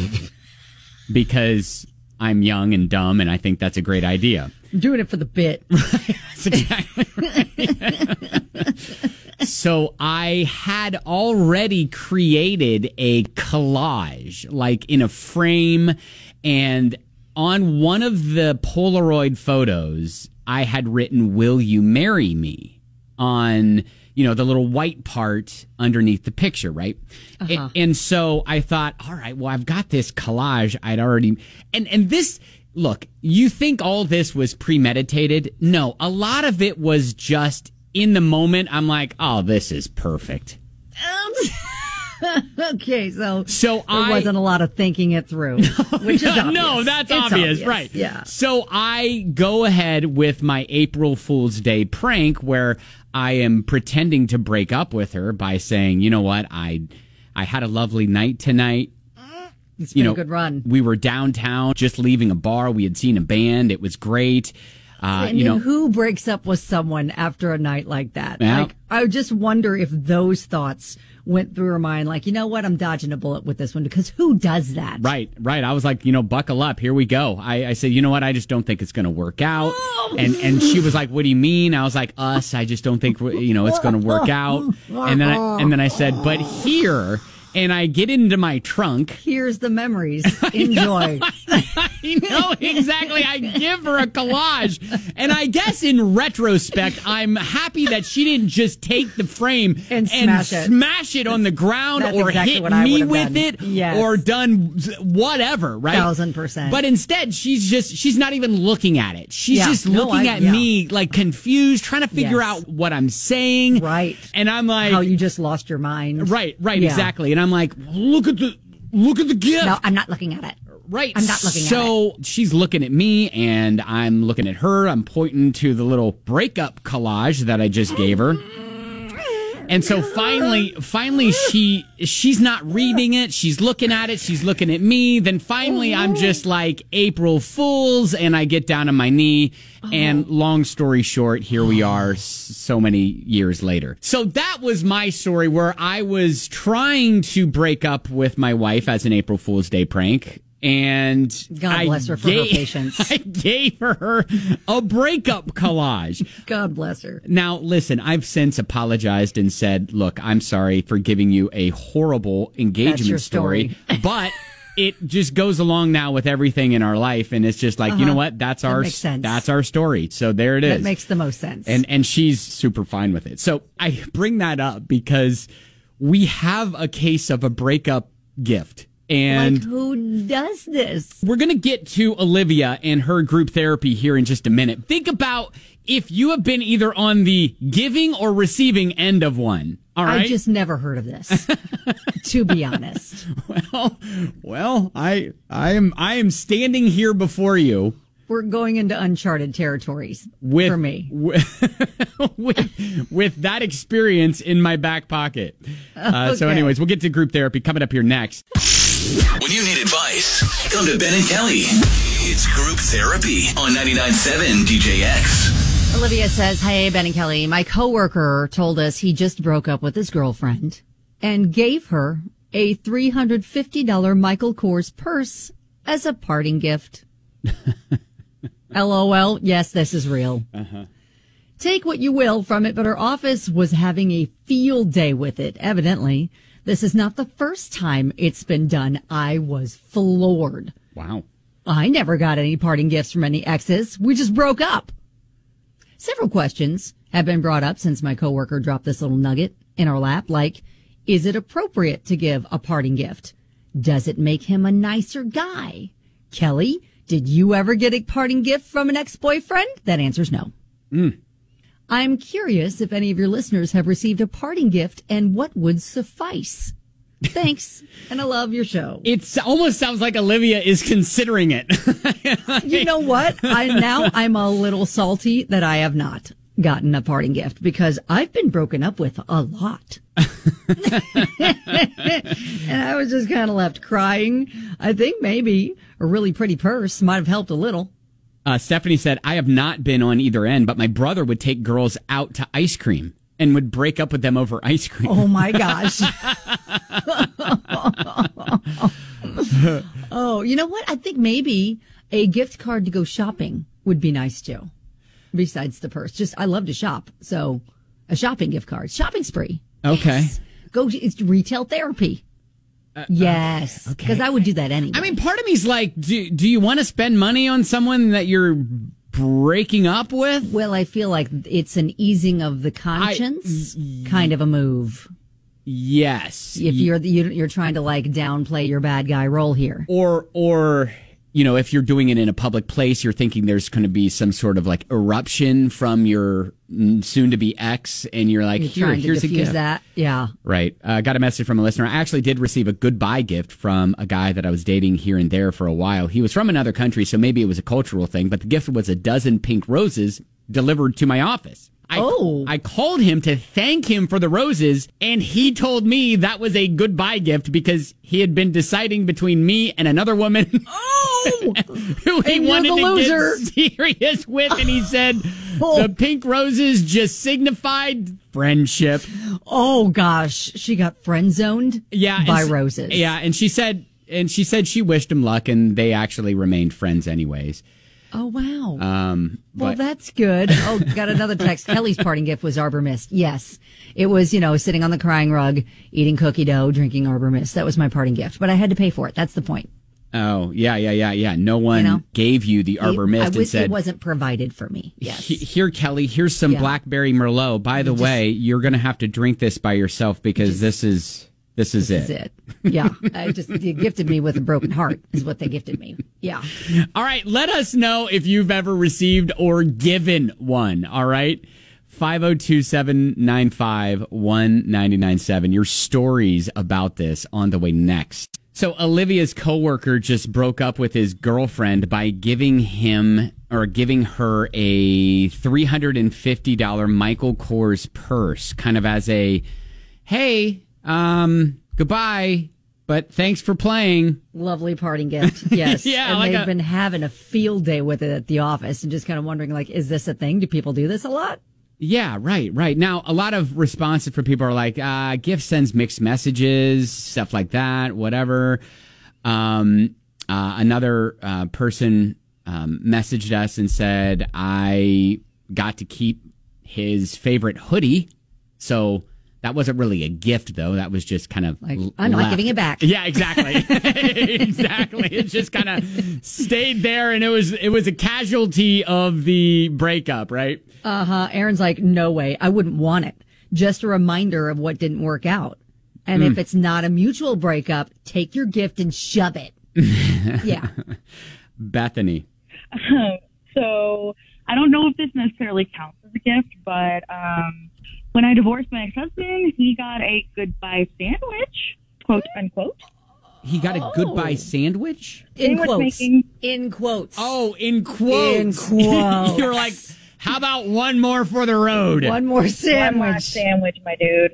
because I'm young and dumb, and I think that's a great idea. I'm doing it for the bit. That's exactly right. So I had already created a collage, like in a frame, and on one of the Polaroid photos, I had written, "Will you marry me?" on, you know, the little white part underneath the picture, right? Uh-huh. And, and so I thought, all right, well, I've got this collage I'd already, and, and this, look, you think all this was premeditated? No, a lot of it was just in the moment. I'm like, oh, this is perfect. Okay, so So there I wasn't a lot of thinking it through, which is obvious. No, that's It's obvious, right? Yeah. So I go ahead with my April Fool's Day prank where I am pretending to break up with her by saying, you know what, I I had a lovely night tonight. It's You been know, a good run. We were downtown, just leaving a bar. We had seen a band. It was great. Uh, and you know, who breaks up with someone after a night like that? Yeah. Like, I just wonder if those thoughts went through her mind. Like, you know what? I'm dodging a bullet with this one because who does that? Right, right. I was like, you know, buckle up. Here we go. I, I said, you know what? I just don't think it's going to work out. And and she was like, what do you mean? I was like, us. I just don't think, you know, it's going to work out. And then I, and then I said, but here. And I get into my trunk. Here's the memories. Enjoy. I know exactly. I give her a collage. And I guess in retrospect, I'm happy that she didn't just take the frame and smash and it, smash it on the ground That's or exactly hit what I me would have with done. it Yes. or done whatever, right? Thousand percent. But instead, she's just, she's not even looking at it. She's Yeah. just No, looking I- at yeah. me like confused, trying to figure Yes. out what I'm saying. Right. And I'm like, how you just lost your mind. right, right, Yeah. exactly. And I'm like, look at the, look at the gift. No, I'm not looking at it. Right. I'm not looking at so she's looking at me and I'm looking at her. I'm pointing to the little breakup collage that I just gave her. And so finally, finally she, she's not reading it. She's looking at it. She's looking at me. Then finally I'm just like April Fools and I get down on my knee. And long story short, here we are s- so many years later. So that was my story where I was trying to break up with my wife as an April Fool's Day prank. And God I bless her for her gave- patience. I gave her a breakup collage. God bless her. Now, listen, I've since apologized and said, look, I'm sorry for giving you a horrible engagement That's your story, story. but it just goes along now with everything in our life. And it's just like, you know what? That's That our, makes sense. that's our story. So there it is. That makes the most sense. And, and she's super fine with it. So I bring that up because we have a case of a breakup gift. And like, who does this? we're going to get to Olivia and her group therapy here in just a minute. Think about if you have been either on the giving or receiving end of one. All right. I just never heard of this, to be honest. well, well, I, I am, I am standing here before you We're going into uncharted territories with, for me. with, with, with that experience in my back pocket. Uh, So Okay. anyways, we'll get to group therapy coming up here next. When you need advice, come to Ben and Kelly. It's group therapy on ninety-nine point seven D J X. Olivia says, hey, Ben and Kelly, my coworker told us he just broke up with his girlfriend and gave her a three hundred fifty dollars Michael Kors purse as a parting gift. LOL. Yes, this is real. Uh-huh. Take what you will from it, but her office was having a field day with it, evidently. This is not the first time it's been done. I was floored. Wow. I never got any parting gifts from any exes. We just broke up. Several questions have been brought up since my coworker dropped this little nugget in our lap, like, is it appropriate to give a parting gift? Does it make him a nicer guy? Kelly, did you ever get a parting gift from an ex-boyfriend? That answer's no. Mm. I'm curious if any of your listeners have received a parting gift and what would suffice. Thanks, and I love your show. It almost sounds like Olivia is considering it. You know what? I now I'm a little salty that I have not gotten a parting gift because I've been broken up with a lot. And I was just kind of left crying. I think maybe a really pretty purse might have helped a little. Uh, Stephanie said, I have not been on either end, but my brother would take girls out to ice cream and would break up with them over ice cream. Oh my gosh. Oh, you know what? I think maybe a gift card to go shopping would be nice too. Besides the purse. Just, I love to shop. So a shopping gift card, shopping spree. Okay. Yes. Go to it's retail therapy. Uh, yes. Okay. Because I would do that anyway. I mean, part of me's like, do, do you want to spend money on someone that you're breaking up with? Well, I feel like it's an easing of the conscience kind of a move. Yes. If you're you're trying to like downplay your bad guy role here. Or, or, you know, if you're doing it in a public place, you're thinking there's going to be some sort of like eruption from your soon to be ex, and you're like, You're Here, trying to here's a diffuse gift. that. Yeah. Right. I uh, got a message from a listener. I actually did receive a goodbye gift from a guy that I was dating here and there for a while. He was from another country, so maybe it was a cultural thing, but the gift was a dozen pink roses delivered to my office. I, Oh. I called him to thank him for the roses, and he told me that was a goodbye gift because he had been deciding between me and another woman Oh, who he and you're wanted the to loser. get serious with, and he said Oh. the pink roses just signified friendship. Oh gosh, she got friend zoned. Yeah, by and s- roses. Yeah, and she said, and she said she wished him luck, and they actually remained friends anyways. Oh wow. Um, Well, but that's good. Oh, got another text. Kelly's parting gift was Arbor Mist. Yes. It was, you know, sitting on the crying rug, eating cookie dough, drinking Arbor Mist. That was my parting gift, but I had to pay for it. That's the point. oh yeah, yeah, yeah, yeah. No one You know? gave you the Arbor Mist I and wish said, it wasn't provided for me. Yes. "He- "Here, Kelly, here's some Yeah. Blackberry Merlot. By the just- way, you're going to have to drink this by yourself because this is this is This it." is it. Yeah. I just, you gifted me with a broken heart is what they gifted me. Yeah. All right, let us know if you've ever received or given one. All right. five oh two, seven nine five, one nine nine seven. Your stories about this on the way next. So Olivia's coworker just broke up with his girlfriend by giving him or giving her a three hundred fifty dollars Michael Kors purse, kind of as a, hey, um, goodbye, but thanks for playing. Lovely parting gift. Yes. Yeah, And like they've a- been having a field day with it at the office and just kind of wondering, like, is this a thing? Do people do this a lot? Yeah, right, right. Now, a lot of responses from people are like, uh, gift sends mixed messages, stuff like that, whatever. Um, uh, another uh, person um, messaged us and said, I got to keep his favorite hoodie. So that wasn't really a gift, though. That was just kind of Like, l- I'm not left. giving it back. Yeah, exactly. Exactly. It just kind of stayed there, and it was it was a casualty of the breakup, right? Uh huh. Aaron's like, no way. I wouldn't want it. Just a reminder of what didn't work out. And Hmm. if it's not a mutual breakup, take your gift and shove it. Yeah. Bethany. So I don't know if this necessarily counts as a gift, but um, when I divorced my ex-husband, he got a goodbye sandwich, quote unquote. He got a goodbye sandwich? In Sandwich quotes. making. In quotes. Oh, in quotes. In quotes. You're like, how about one more for the road? One more One sandwich. last sandwich, my dude.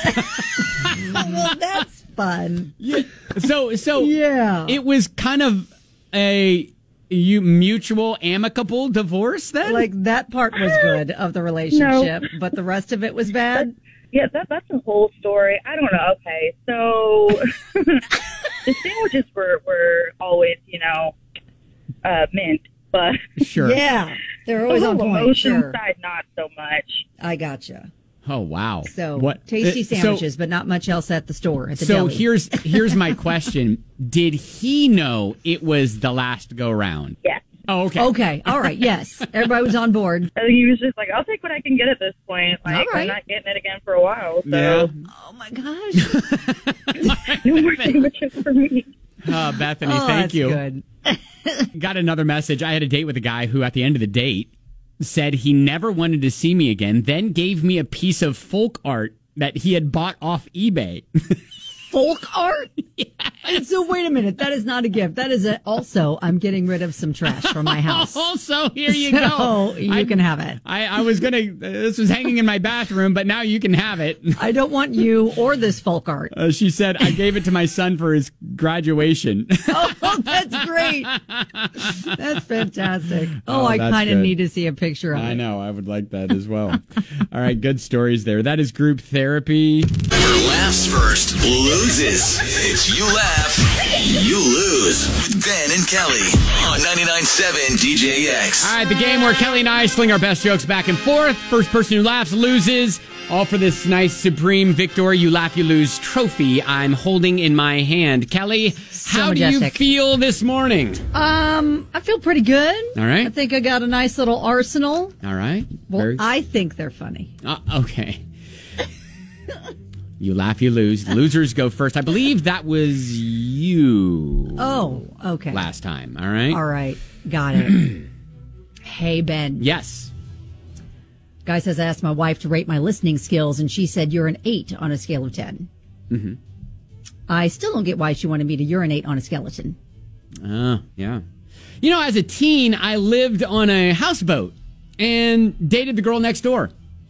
Well, that's fun. So, so Yeah. it was kind of a you mutual amicable divorce then? Like that part was good of the relationship, but the rest of it was bad. Yeah, that, that's a whole story. I don't know. Okay, so the sandwiches were, were always, you know, uh, mint, but Sure. Yeah. They're the always on whole point. emotional Sure. side, not so much. I gotcha. Oh wow. So what tasty uh, so- sandwiches, but not much else at the store at the So deli. here's here's my question. Did he know it was the last go round? Yeah. Oh, okay. Okay. All right. Yes. Everybody was on board. I think he was just like, I'll take what I can get at this point. Like, All right. I'm not getting it again for a while, so Yeah. Oh my gosh. no more sandwiches for me. Uh, Bethany, Oh, thank that's you. good. Got another message. I had a date with a guy who, at the end of the date, said he never wanted to see me again, then gave me a piece of folk art that he had bought off eBay. Folk art? Yeah. So wait a minute. That is not a gift. That is a, also, I'm getting rid of some trash from my house. Also, here you So go. you I- can have it. I, I was gonna. Uh, this was hanging in my bathroom, but now you can have it. I don't want you or this folk art. Uh, she said I gave it to my son for his graduation. Oh, that's great. That's fantastic. Oh, Oh, I that's kind of good. need to see a picture of I it. know. I would like that as well. All right, good stories there. That is group therapy. Whoever laughs first loses. It's You Laugh, You Lose with Ben and Kelly on ninety-nine point seven D J X. All right, the game where Kelly and I sling our best jokes back and forth. First person who laughs loses. All for this nice Supreme Victor You Laugh, You Lose trophy I'm holding in my hand. Kelly, So how do you majestic. feel this morning? Um, I feel pretty good. All right. I think I got a nice little arsenal. All right. Well, Very- I think they're funny. Uh, okay. You laugh, you lose. Losers go first. I believe that was you Oh, okay. last time. All right. All right. Got it. Hey, Ben. Yes. Guy says I asked my wife to rate my listening skills, and she said you're an eight on a scale of ten. Mm-hmm. I still don't get why she wanted me to urinate on a skeleton. Oh, yeah. You know, as a teen, I lived on a houseboat and dated the girl next door.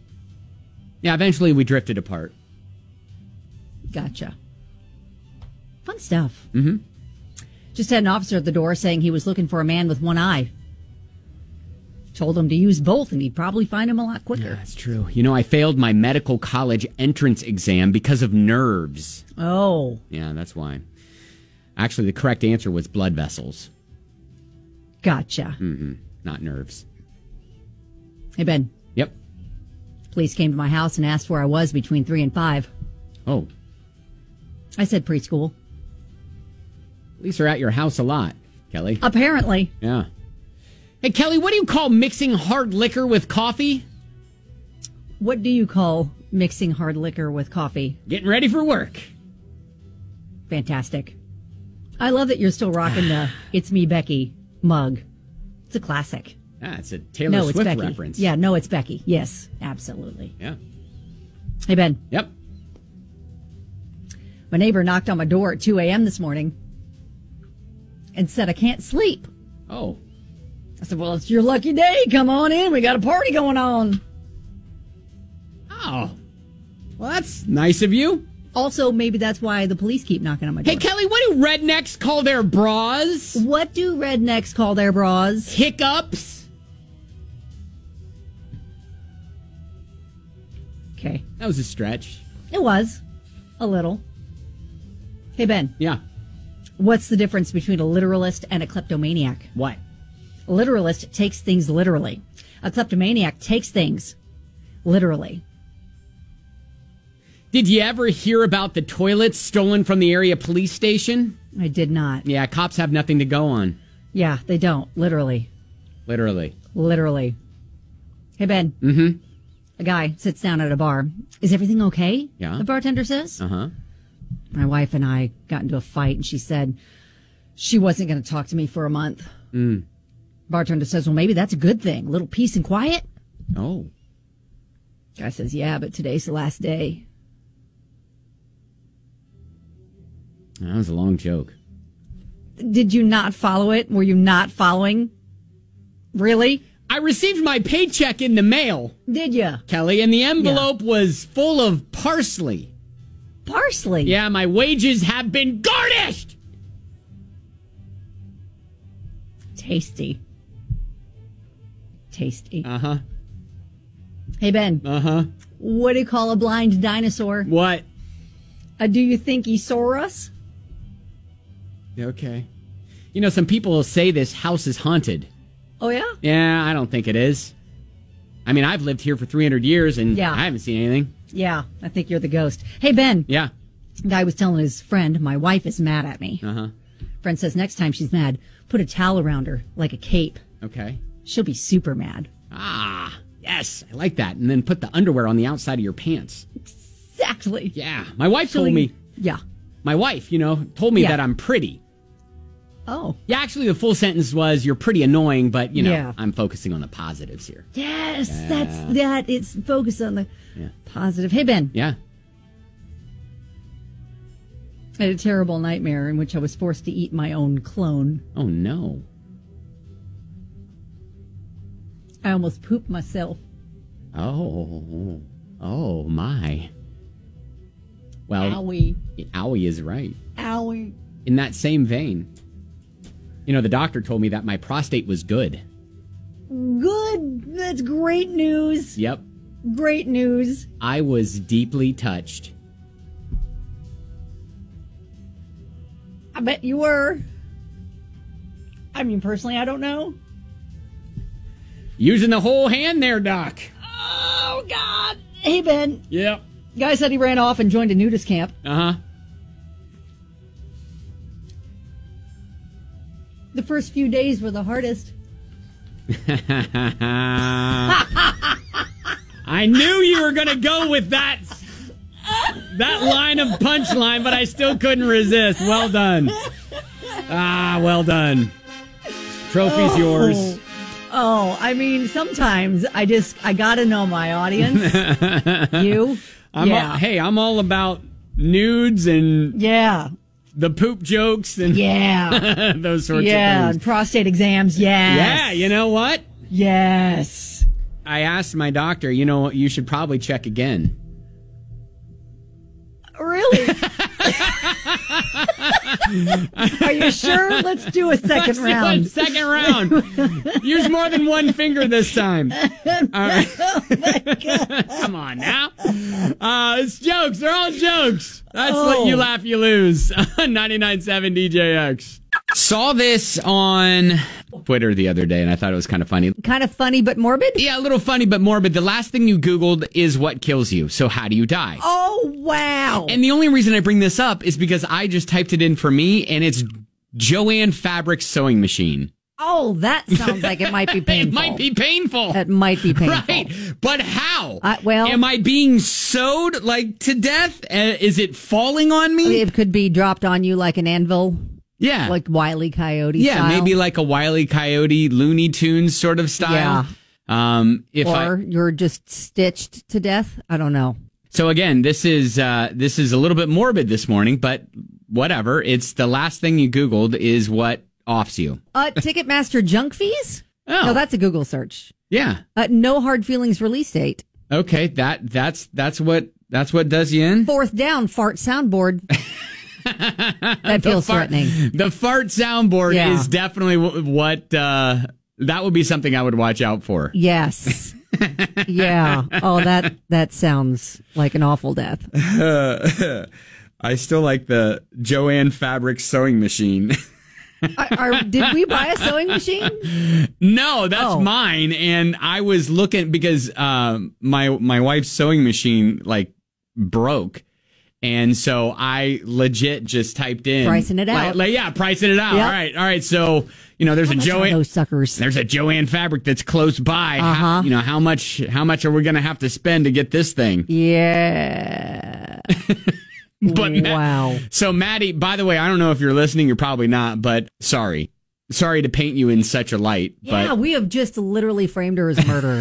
Yeah, eventually we drifted apart. Gotcha. Fun stuff. Mm-hmm. Just had an officer at the door saying he was looking for a man with one eye. Told him to use both, and he'd probably find him a lot quicker. Yeah, that's true. You know, I failed my medical college entrance exam because of nerves. Oh. Yeah, that's why. Actually, the correct answer was blood vessels. Gotcha. Mm-hmm. Not nerves. Hey, Ben. Yep. Police came to my house and asked where I was between three and five. Oh. I said preschool. Police are at your house a lot, Kelly. Apparently. Yeah. Hey, Kelly, what do you call mixing hard liquor with coffee? What do you call mixing hard liquor with coffee? Getting ready for work. Fantastic. I love that you're still rocking the It's Me, Becky mug. It's a classic. Yeah, it's a Taylor no, Swift it's Becky. reference. Yeah, no, it's Becky. Yes, absolutely. Yeah. Hey, Ben. Yep. My neighbor knocked on my door at two a.m. this morning and said, I can't sleep. Oh. I said, well, it's your lucky day. Come on in. We got a party going on. Oh. Well, that's nice of you. Also, maybe that's why the police keep knocking on my door. Hey, Kelly, what do rednecks call their bras? What do rednecks call their bras? Hiccups. Okay. That was a stretch. It was. A little. Hey, Ben. Yeah. What's the difference between a literalist and a kleptomaniac? What? A literalist takes things literally. A kleptomaniac takes things literally. Did you ever hear about the toilets stolen from the area police station? I did not. Yeah, cops have nothing to go on. Yeah, they don't. Literally. Literally. Literally. Hey, Ben. Mm-hmm. A guy sits down at a bar. Is everything okay? Yeah. The bartender says. Uh-huh. My wife and I got into a fight, and she said she wasn't going to talk to me for a month. Mm. Bartender says, well, maybe that's a good thing. A little peace and quiet. Oh. Guy says, yeah, but today's the last day. That was a long joke. Did you not follow it? Were you not following? Really? I received my paycheck in the mail, Did you? Kelly, and the envelope yeah. was full of parsley. Parsley? Yeah, my wages have been garnished. Tasty. Tasty. Uh-huh. Hey, Ben. Uh-huh. What do you call a blind dinosaur? What? Uh, do you think he saw us? Okay. You know, some people will say this house is haunted. Oh, yeah? Yeah, I don't think it is. I mean, I've lived here for three hundred years, and yeah. I haven't seen anything. Yeah, I think you're the ghost. Hey, Ben. Yeah. Guy was telling his friend, my wife is mad at me. Uh-huh. Friend says next time she's mad, put a towel around her like a cape. Okay. She'll be super mad. Ah, yes. I like that. And then put the underwear on the outside of your pants. Exactly. Yeah. My wife told me. Yeah. My wife, you know, told me yeah. that I'm pretty. Oh. Yeah, actually, the full sentence was, you're pretty annoying, but, you know, yeah. I'm focusing on the positives here. Yes, yeah. that's that. It's focused on the yeah. positive. Hey, Ben. Yeah. I had a terrible nightmare in which I was forced to eat my own clone. Oh, no. I almost pooped myself. Oh. Oh, my. Well, Owie. Owie is right. Owie. In that same vein, you know, the doctor told me that my prostate was good. Good. That's great news. Yep. Great news. I was deeply touched. I bet you were. I mean, personally, I don't know. Using the whole hand there, Doc. Oh, God. Hey, Ben. Yep. Guy said he ran off and joined a nudist camp. Uh-huh. The first few days were the hardest. I knew you were going to go with that that line of punchline, but I still couldn't resist. Well done. Ah, well done. Trophy's oh. yours. Oh, I mean, sometimes I just, I got to know my audience. You? I'm yeah. all, hey, I'm all about nudes and yeah, the poop jokes and yeah, those sorts yeah, of things. and prostate exams. Yes. Yeah, you know what? Yes. I asked my doctor, you know, you should probably check again. Really? Are you sure? Let's do a second Let's round. Do a second round. Use more than one finger this time. All right. Oh my God. Come on now. Uh, it's jokes. They're all jokes. That's Oh. what you laugh, you lose. ninety-nine point seven D J X. Saw this on Twitter the other day, and I thought it was kind of funny. Kind of funny but morbid? Yeah, a little funny but morbid. The last thing you Googled is what kills you. So how do you die? Oh, wow. And the only reason I bring this up is because I just typed it in for me, and it's Joanne Fabric sewing machine. Oh, that sounds like it might be painful. It might be painful. It might be painful. Right. But how? Uh, well- Am I being sewed, like, to death? Uh, is it falling on me? It could be dropped on you like an anvil. Yeah. Like Wile E. Coyote Yeah, style. maybe like a Wile E. Coyote, Looney Tunes sort of style. Yeah. Um, if or I, you're just stitched to death. I don't know. So again, this is uh, this is a little bit morbid this morning, but whatever. It's the last thing you Googled is what offs you. Uh, Ticketmaster junk fees? Oh. No, that's a Google search. Yeah. Uh, no hard feelings release date. Okay, that that's that's what that's what does you in. Fourth down, fart soundboard. That feels the fart, threatening. The fart soundboard Yeah. is definitely w- what uh, that would be something I would watch out for. Yes. Yeah. Oh, that that sounds like an awful death. Uh, I still like the Joanne Fabric sewing machine. Are, are, did we buy a sewing machine? No, that's Oh. mine. And I was looking because um, my my wife's sewing machine like broke. And so I legit just typed in Pricing it out. Like, like, yeah, pricing it out. Yep. All right, all right. So you know, there's How a much are Joanne. those suckers. There's a Joanne Fabric that's close by. Uh-huh. How, you know how much? How much are we going to have to spend to get this thing? Yeah. But Ma- wow. So Maddie, by the way, I don't know if you're listening. You're probably not. But sorry, sorry to paint you in such a light. Yeah, but we have just literally framed her as a murderer.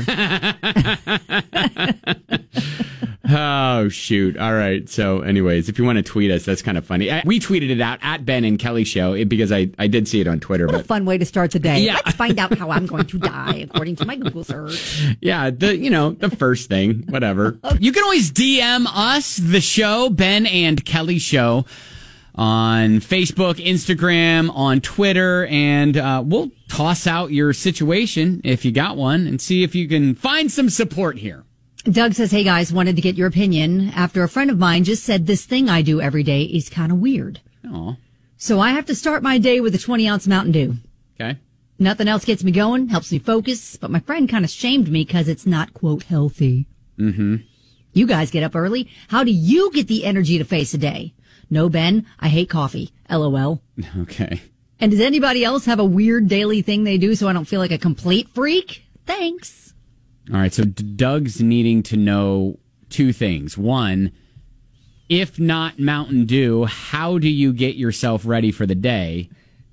oh, shoot. All right. So anyways, if you want to tweet us, that's kind of funny. I, we tweeted it out at Ben and Kelly Show it, because I, I did see it on Twitter. What a But fun way to start the day. Yeah. Let's find out how I'm going to die according to my Google search. yeah, the you know, the first thing, whatever. You can always D M us, the show, Ben and Kelly Show, on Facebook, Instagram, on Twitter, and uh, we'll toss out your situation if you got one and see if you can find some support here. Doug says, hey guys, wanted to get your opinion after a friend of mine just said this thing I do every day is kind of weird. Oh, So I have to start my day with a twenty ounce Mountain Dew. okay. Nothing else gets me going, helps me focus, but my friend kind of shamed me because it's not, quote, healthy. Mm-hmm. You guys get up early. How do you get the energy to face a day? No, Ben, I hate coffee. LOL. Okay. And does anybody else have a weird daily thing they do so I don't feel like a complete freak? Thanks. All right, so D- Doug's needing to know two things. One, if not Mountain Dew, how do you get yourself ready for the day?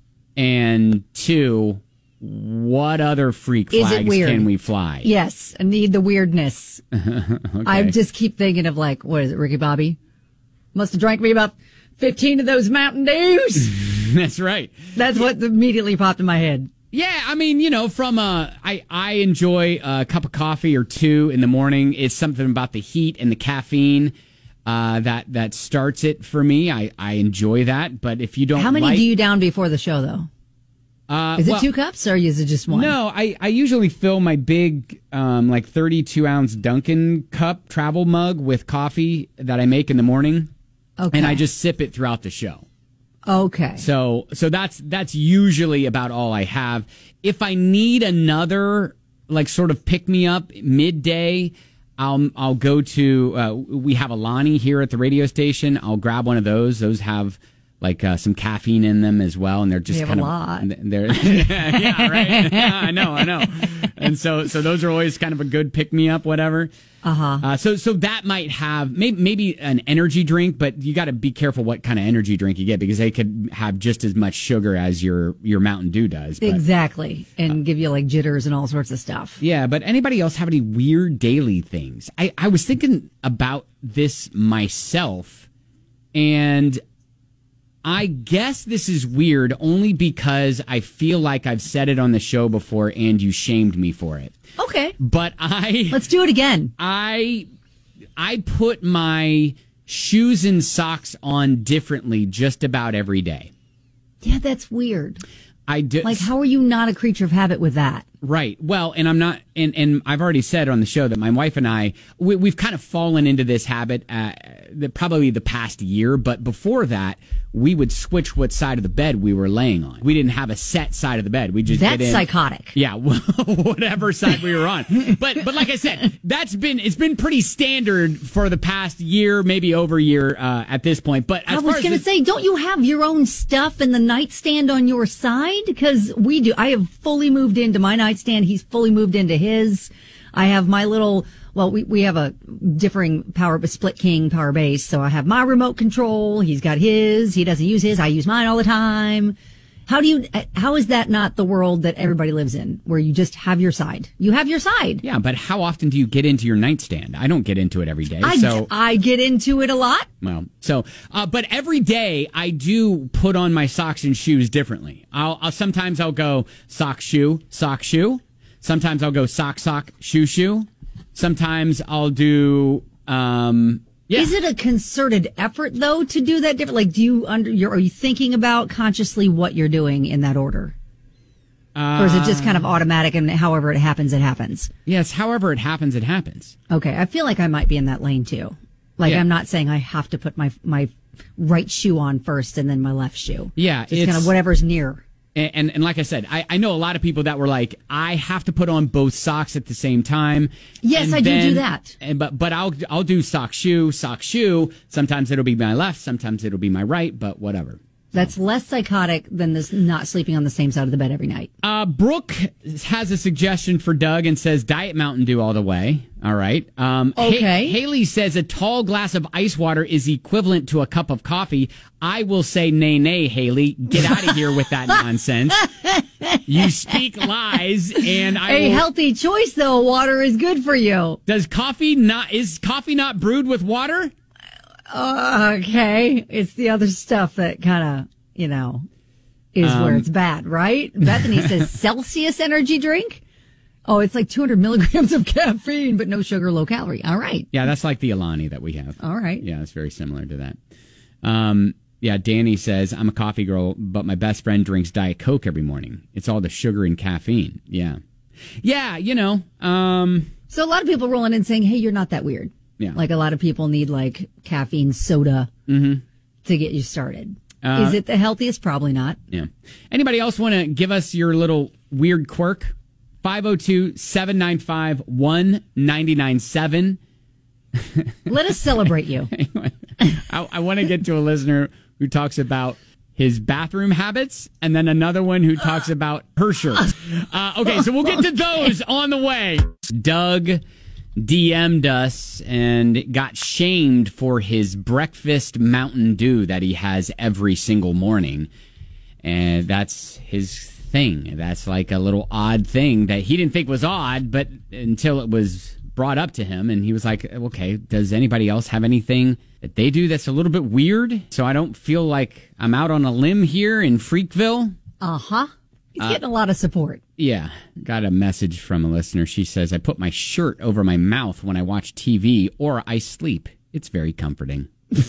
And two, what other freak Is it flags weird? can we fly? Yes, I need the weirdness. Okay. I just keep thinking of like, what is it, Ricky Bobby? Must have drank me about fifteen of those Mountain Dews. That's right. That's what immediately popped in my head. Yeah, I mean, you know, from a, I, I enjoy a cup of coffee or two in the morning. It's something about the heat and the caffeine uh, that that starts it for me. I, I enjoy that. But if you don't How many like, do you down before the show, though? uh, Is it well, two cups or is it just one? No, I, I usually fill my big, um, like thirty-two ounce Dunkin' cup travel mug with coffee that I make in the morning. Okay. And I just sip it throughout the show. Okay. So, so that's, that's usually about all I have. If I need another, like, sort of pick me up midday, I'll, I'll go to, uh, we have Alani here at the radio station. I'll grab one of those. Those have, like, uh, some caffeine in them as well. And they're just They have kind a of, lot. they're, yeah, right. Yeah, I know, I know. And so, so those are always kind of a good pick me up, whatever. Uh-huh. Uh, so, so that might have maybe, maybe an energy drink, but you got to be careful what kind of energy drink you get because they could have just as much sugar as your, your Mountain Dew does. But, Exactly. And give you like jitters and all sorts of stuff. yeah, but anybody else have any weird daily things? I, I was thinking about this myself, and I guess this is weird only because I feel like I've said it on the show before and you shamed me for it. Okay. But I... Let's do it again. I I put my shoes and socks on differently just about every day. Yeah, that's weird. I do. Like, how are you not a creature of habit with that? Right. Well, and I'm not, and, and I've already said on the show that my wife and I, we, we've kind of fallen into this habit uh, the, probably the past year. But before that, we would switch what side of the bed we were laying on. We didn't have a set side of the bed. We just That's get in, psychotic. Yeah, whatever side we were on. But but like I said, that's been it's been pretty standard for the past year, maybe over a year uh, at this point. But as I was far going to as say, don't you have your own stuff in the nightstand on your side? Because we do. I have fully moved into my nightstand. He's fully moved into his. I have my little, well, we, we have a differing power, split king power base. So I have my remote control. He's got his. He doesn't use his. I use mine all the time. How do you, how is that not the world that everybody lives in, where you just have your side? You have your side. Yeah, but how often do you get into your nightstand? I don't get into it every day. I, so I get into it a lot. Well, so, uh, but every day I do put on my socks and shoes differently. I'll, I'll sometimes I'll go sock, shoe, sock, shoe. Sometimes I'll go sock, sock, shoe, shoe. Sometimes I'll do, um, yeah. Is it a concerted effort though to do that different? Like, do you under, you're, are you thinking about consciously what you're doing in that order? Uh, or is it just kind of automatic and however it happens, it happens? Yes, however it happens, it happens. Okay. I feel like I might be in that lane too. Like, Yeah. I'm not saying I have to put my, my right shoe on first and then my left shoe. Yeah, Just it's kind of whatever's near. And, and and like I said, I, I know a lot of people that were like, I have to put on both socks at the same time. Yes, And I do then- do that. And, but but I'll I'll do sock shoe sock shoe. Sometimes it'll be my left, sometimes it'll be my right. But whatever. That's less psychotic than this not sleeping on the same side of the bed every night. Uh, Brooke has a suggestion for Doug and says Diet Mountain Dew all the way. All right. Um, Okay. Ha- Haley says a tall glass of ice water is equivalent to a cup of coffee. I will say nay, nay, Haley. Get out of here with that nonsense. You speak lies, and I A will, healthy choice, though. Water is good for you. Does coffee not is coffee not brewed with water? Okay. It's the other stuff that kind of, you know, is Um, where it's bad, right? Bethany says Celsius energy drink. Oh, it's like two hundred milligrams of caffeine, but no sugar, low calorie. All right. Yeah, that's like the Alani that we have. All right. Yeah, it's very similar to that. Um, yeah, Danny says, I'm a coffee girl, but my best friend drinks Diet Coke every morning. It's all the sugar and caffeine. Yeah. Yeah, you know. Um, So a lot of people rolling in saying, hey, you're not that weird. Yeah. Like a lot of people need like caffeine soda Mm-hmm. to get you started. Uh, Is it the healthiest? Probably not. yeah. Anybody else want to give us your little weird quirk? five oh two, seven nine five, one nine nine seven. Let us celebrate you. I, I want to get to a listener who talks about his bathroom habits, and then another one who talks about her shirts. Uh, okay, so we'll get to those on the way. Doug D M'd us and got shamed for his breakfast Mountain Dew that he has every single morning. And that's his thing. That's like a little odd thing that he didn't think was odd, but until it was brought up to him, and he was like, okay, does anybody else have anything that they do that's a little bit weird? So I don't feel like I'm out on a limb here in Freakville. Uh-huh. He's getting a lot of support. Yeah, got a message from a listener. She says, I put my shirt over my mouth when I watch T V or I sleep. It's very comforting.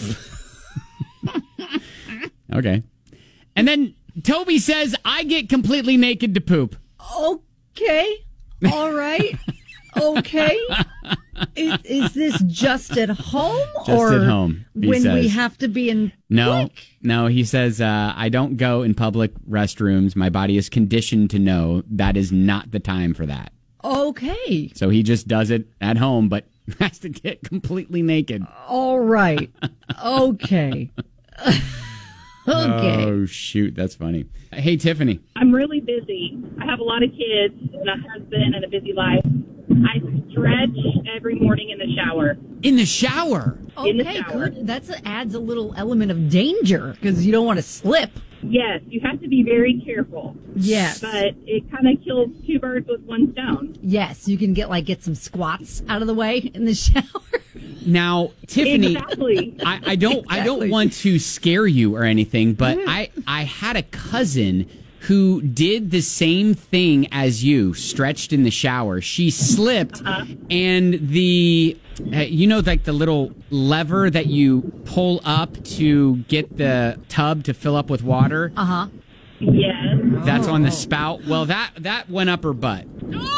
Okay. And then Toby says, I get completely naked to poop. Okay. All right. Okay. Is, is this just at home? Just or at home, he when we says. have to be in No, public? no, he says, uh, I don't go in public restrooms. My body is conditioned to know that is not the time for that. Okay. So he just does it at home, but has to get completely naked. All right. Okay. Okay. Oh, shoot. That's funny. Hey, Tiffany. I'm really busy. I have a lot of kids and a husband and a busy life. I stretch every morning in the shower. In the shower. in the Okay, shower. good. That adds a little element of danger because you don't want to slip. Yes, you have to be very careful. Yes. But it kind of kills two birds with one stone. Yes, you can get like get some squats out of the way in the shower. Now, Tiffany, Exactly. I, I don't I don't want to scare you or anything, but I, I had a cousin who did the same thing as you, stretched in the shower. She slipped, uh-huh. and the, uh, you know, like the little lever that you pull up to get the tub to fill up with water? Uh-huh. Yes. That's on the spout. Well, that, that went up her butt.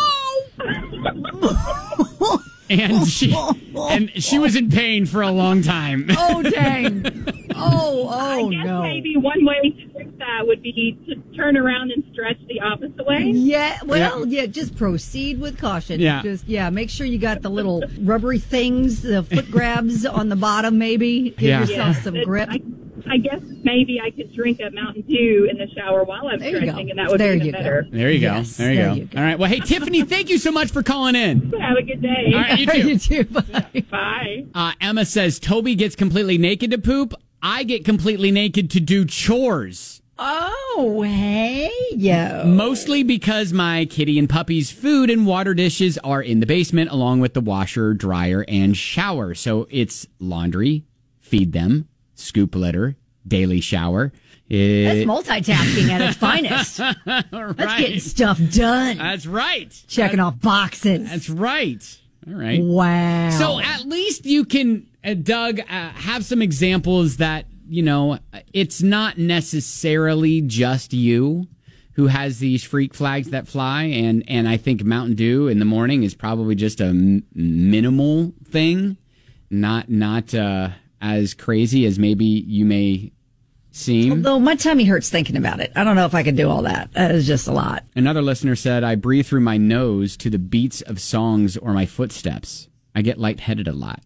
And she and she was in pain for a long time. Oh, dang. Oh, oh, I guess no. maybe one way to fix that would be to turn around and stretch the opposite way. Yeah, well, yeah. yeah, just proceed with caution. Yeah. Just, yeah, make sure you got the little rubbery things, the foot grabs on the bottom, maybe. Give Yeah. yourself Yeah, some it- grip. I, I guess maybe I could drink a Mountain Dew in the shower while I'm There you stretching, go. and that would There be even you go. better. There you go. Yes, there you there go. you go. All right. Well, hey, Tiffany, thank you so much for calling in. Have a good day. All right, you too. You too. Bye. Bye. Uh, Emma says, Toby gets completely naked to poop. I get completely naked to do chores. Oh, hey, yo. Mostly because my kitty and puppy's food and water dishes are in the basement, along with the washer, dryer, and shower. So it's laundry, feed them, scoop litter, daily shower. It- That's multitasking at its finest. All That's right. getting stuff done. That's right. Checking off boxes. That's right. All right. Wow. So at least you can, uh, Doug, uh, have some examples that, you know, it's not necessarily just you who has these freak flags that fly. And, and I think Mountain Dew in the morning is probably just a m- minimal thing, not not uh, as crazy as maybe you may seem. Although my tummy hurts thinking about it. I don't know if I could do all that. That is just a lot. Another listener said, I breathe through my nose to the beats of songs or my footsteps. I get lightheaded a lot.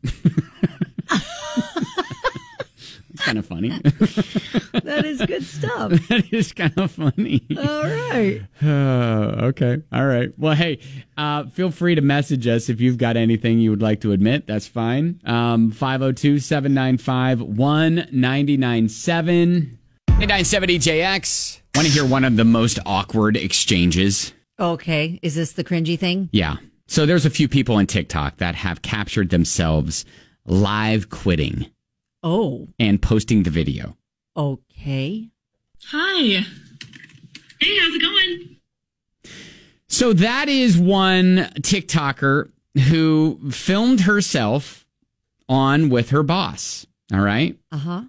It's kind of funny. That is good stuff. That is kind of funny. All right. Uh, okay. All right. Well, hey, uh, feel free to message us if you've got anything you would like to admit. That's fine. Um, five oh two, seven nine five, one nine nine seven. eight nine seven E J X. Want to hear one of the most awkward exchanges? Okay. Is this the cringy thing? Yeah. So there's a few people on TikTok that have captured themselves live quitting Oh. and posting the video. Okay. Hi. Hey, how's it going? So that is one TikToker who filmed herself on with her boss. All right. Uh-huh.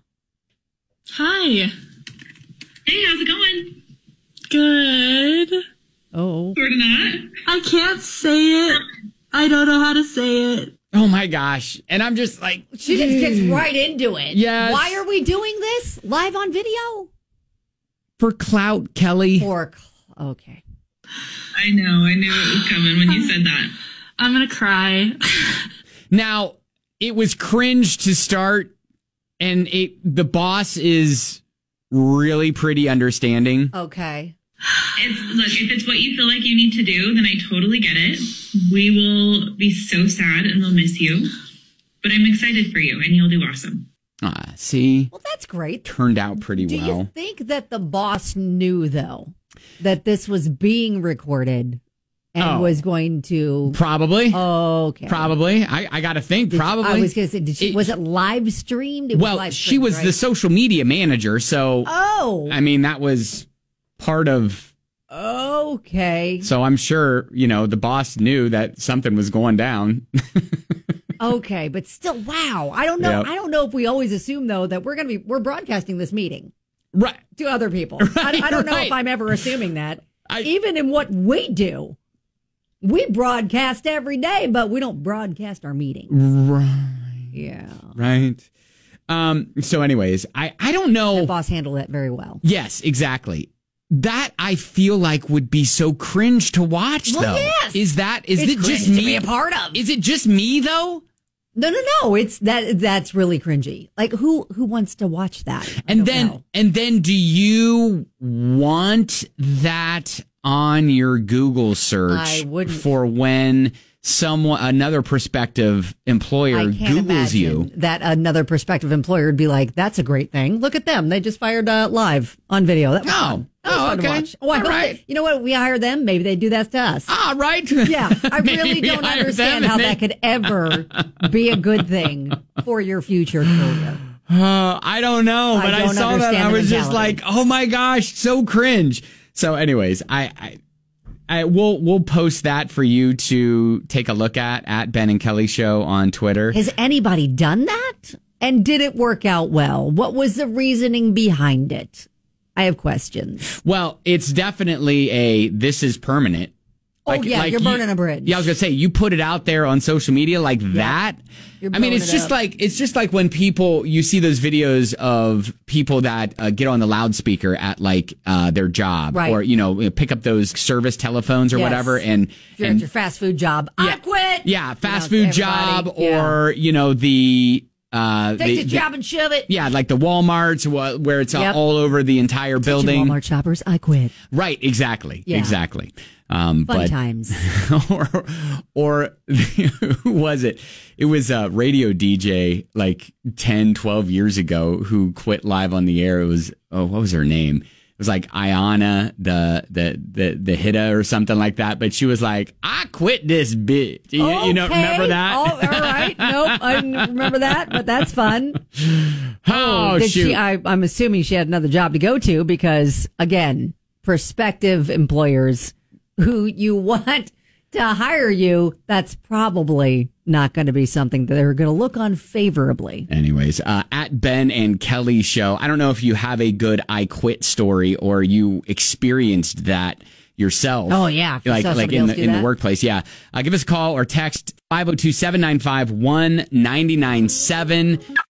Hi. Hey, how's it going? Good. Oh. Or not? I can't say it. I don't know how to say it. Oh my gosh. And I'm just like, She just gets right into it. Yes. Why are we doing this live on video? for clout, Kelly. For cl- okay. I know. I knew it was coming when you said that. I'm going to cry. Now, it was cringe to start, and it the boss is really pretty understanding. Okay. It's, look, if it's what you feel like you need to do, then I totally get it. We will be so sad and we'll miss you. But I'm excited for you, and you'll do awesome. Ah, see? Well, that's great. Turned out pretty Do well. you think that the boss knew, though, that this was being recorded and Oh. was going to... Probably. Okay. Probably. I, I got to think. Did- probably. I was going to say, did she, It- was it live streamed? It was well, live she streamed, was right? the social media manager, so Oh. I mean that was part of. Okay. So I'm sure you know the boss knew that something was going down. Okay, but still, wow. I don't know. Yep. I don't know if we always assume though that we're going to be we're broadcasting this meeting Right. to other people. Right, I, I don't know right. if I'm ever assuming that. I- Even in what we do, we broadcast every day, but we don't broadcast our meetings. Right. Yeah. Right. Um. So, anyways, I I don't know. The boss handled that very well. Yes, exactly. That I feel like would be so cringe to watch, Well, though. yes. Is that is It's it just cringe to me? be a part of. Is it just me though? No, no, no. It's that that's really cringy. Like who who wants to watch that? I And don't then know. and then do you want that on your Google search I wouldn't. for when someone, another prospective employer I can't Googles imagine you. that another prospective employer would be like, "That's a great thing. Look at them. They just fired uh, live on video. That was Oh. fun. That was Oh, fun to okay. watch. Oh, I All hope right. they- you know what? We hire them. Maybe they do that to us. Ah, right. Yeah, I Maybe really we don't hire understand them how and that they- could ever be a good thing for your future career. Uh, I don't know, I but I, don't saw that. understand I the was just mentality. like, oh my gosh, so cringe. So, anyways, I, I, I will we'll post that for you to take a look at at Ben and Kelly Show on Twitter. Has anybody done that? And did it work out well? What was the reasoning behind it? I have questions. Well, it's definitely a this is permanent. Oh, yeah, you're burning a bridge. Yeah, I was gonna say you put it out there on social media like that. You're I mean, blowing it's it just up. like it's just like when people you see those videos of people that uh, get on the loudspeaker at like uh, their job, Right. or you know pick up those service telephones or Yes. whatever, and If you're and at your fast food job, I quit. yeah, fast You know, food everybody, job, yeah. or you know the. Uh, Take the, the job and shove it. yeah, like the Walmarts wh- where it's uh, Yep. all over the entire building. Walmart shoppers, I quit. Right, exactly, Yeah. exactly. Um, Fun but times. or or who was it? It was a radio D J like ten, twelve years ago who quit live on the air. It was oh, what was her name? It was like Ayana, the the the the hitta or something like that. But she was like, "I quit this bitch." You, you know, Okay. remember that? Oh, all right. Nope, I didn't remember that, but that's fun. Oh, Did shoot! she? I, I'm assuming she had another job to go to because, again, prospective employers who you want to hire you, that's probably not going to be something that they're going to look on favorably. Anyways, uh, at Ben and Kelly Show, I don't know if you have a good I quit story or you experienced that yourself. Oh, yeah. If you Like, saw like somebody in else the, do in the that. workplace. Yeah. Uh, give us a call or text five oh two, seven nine five, one nine nine seven.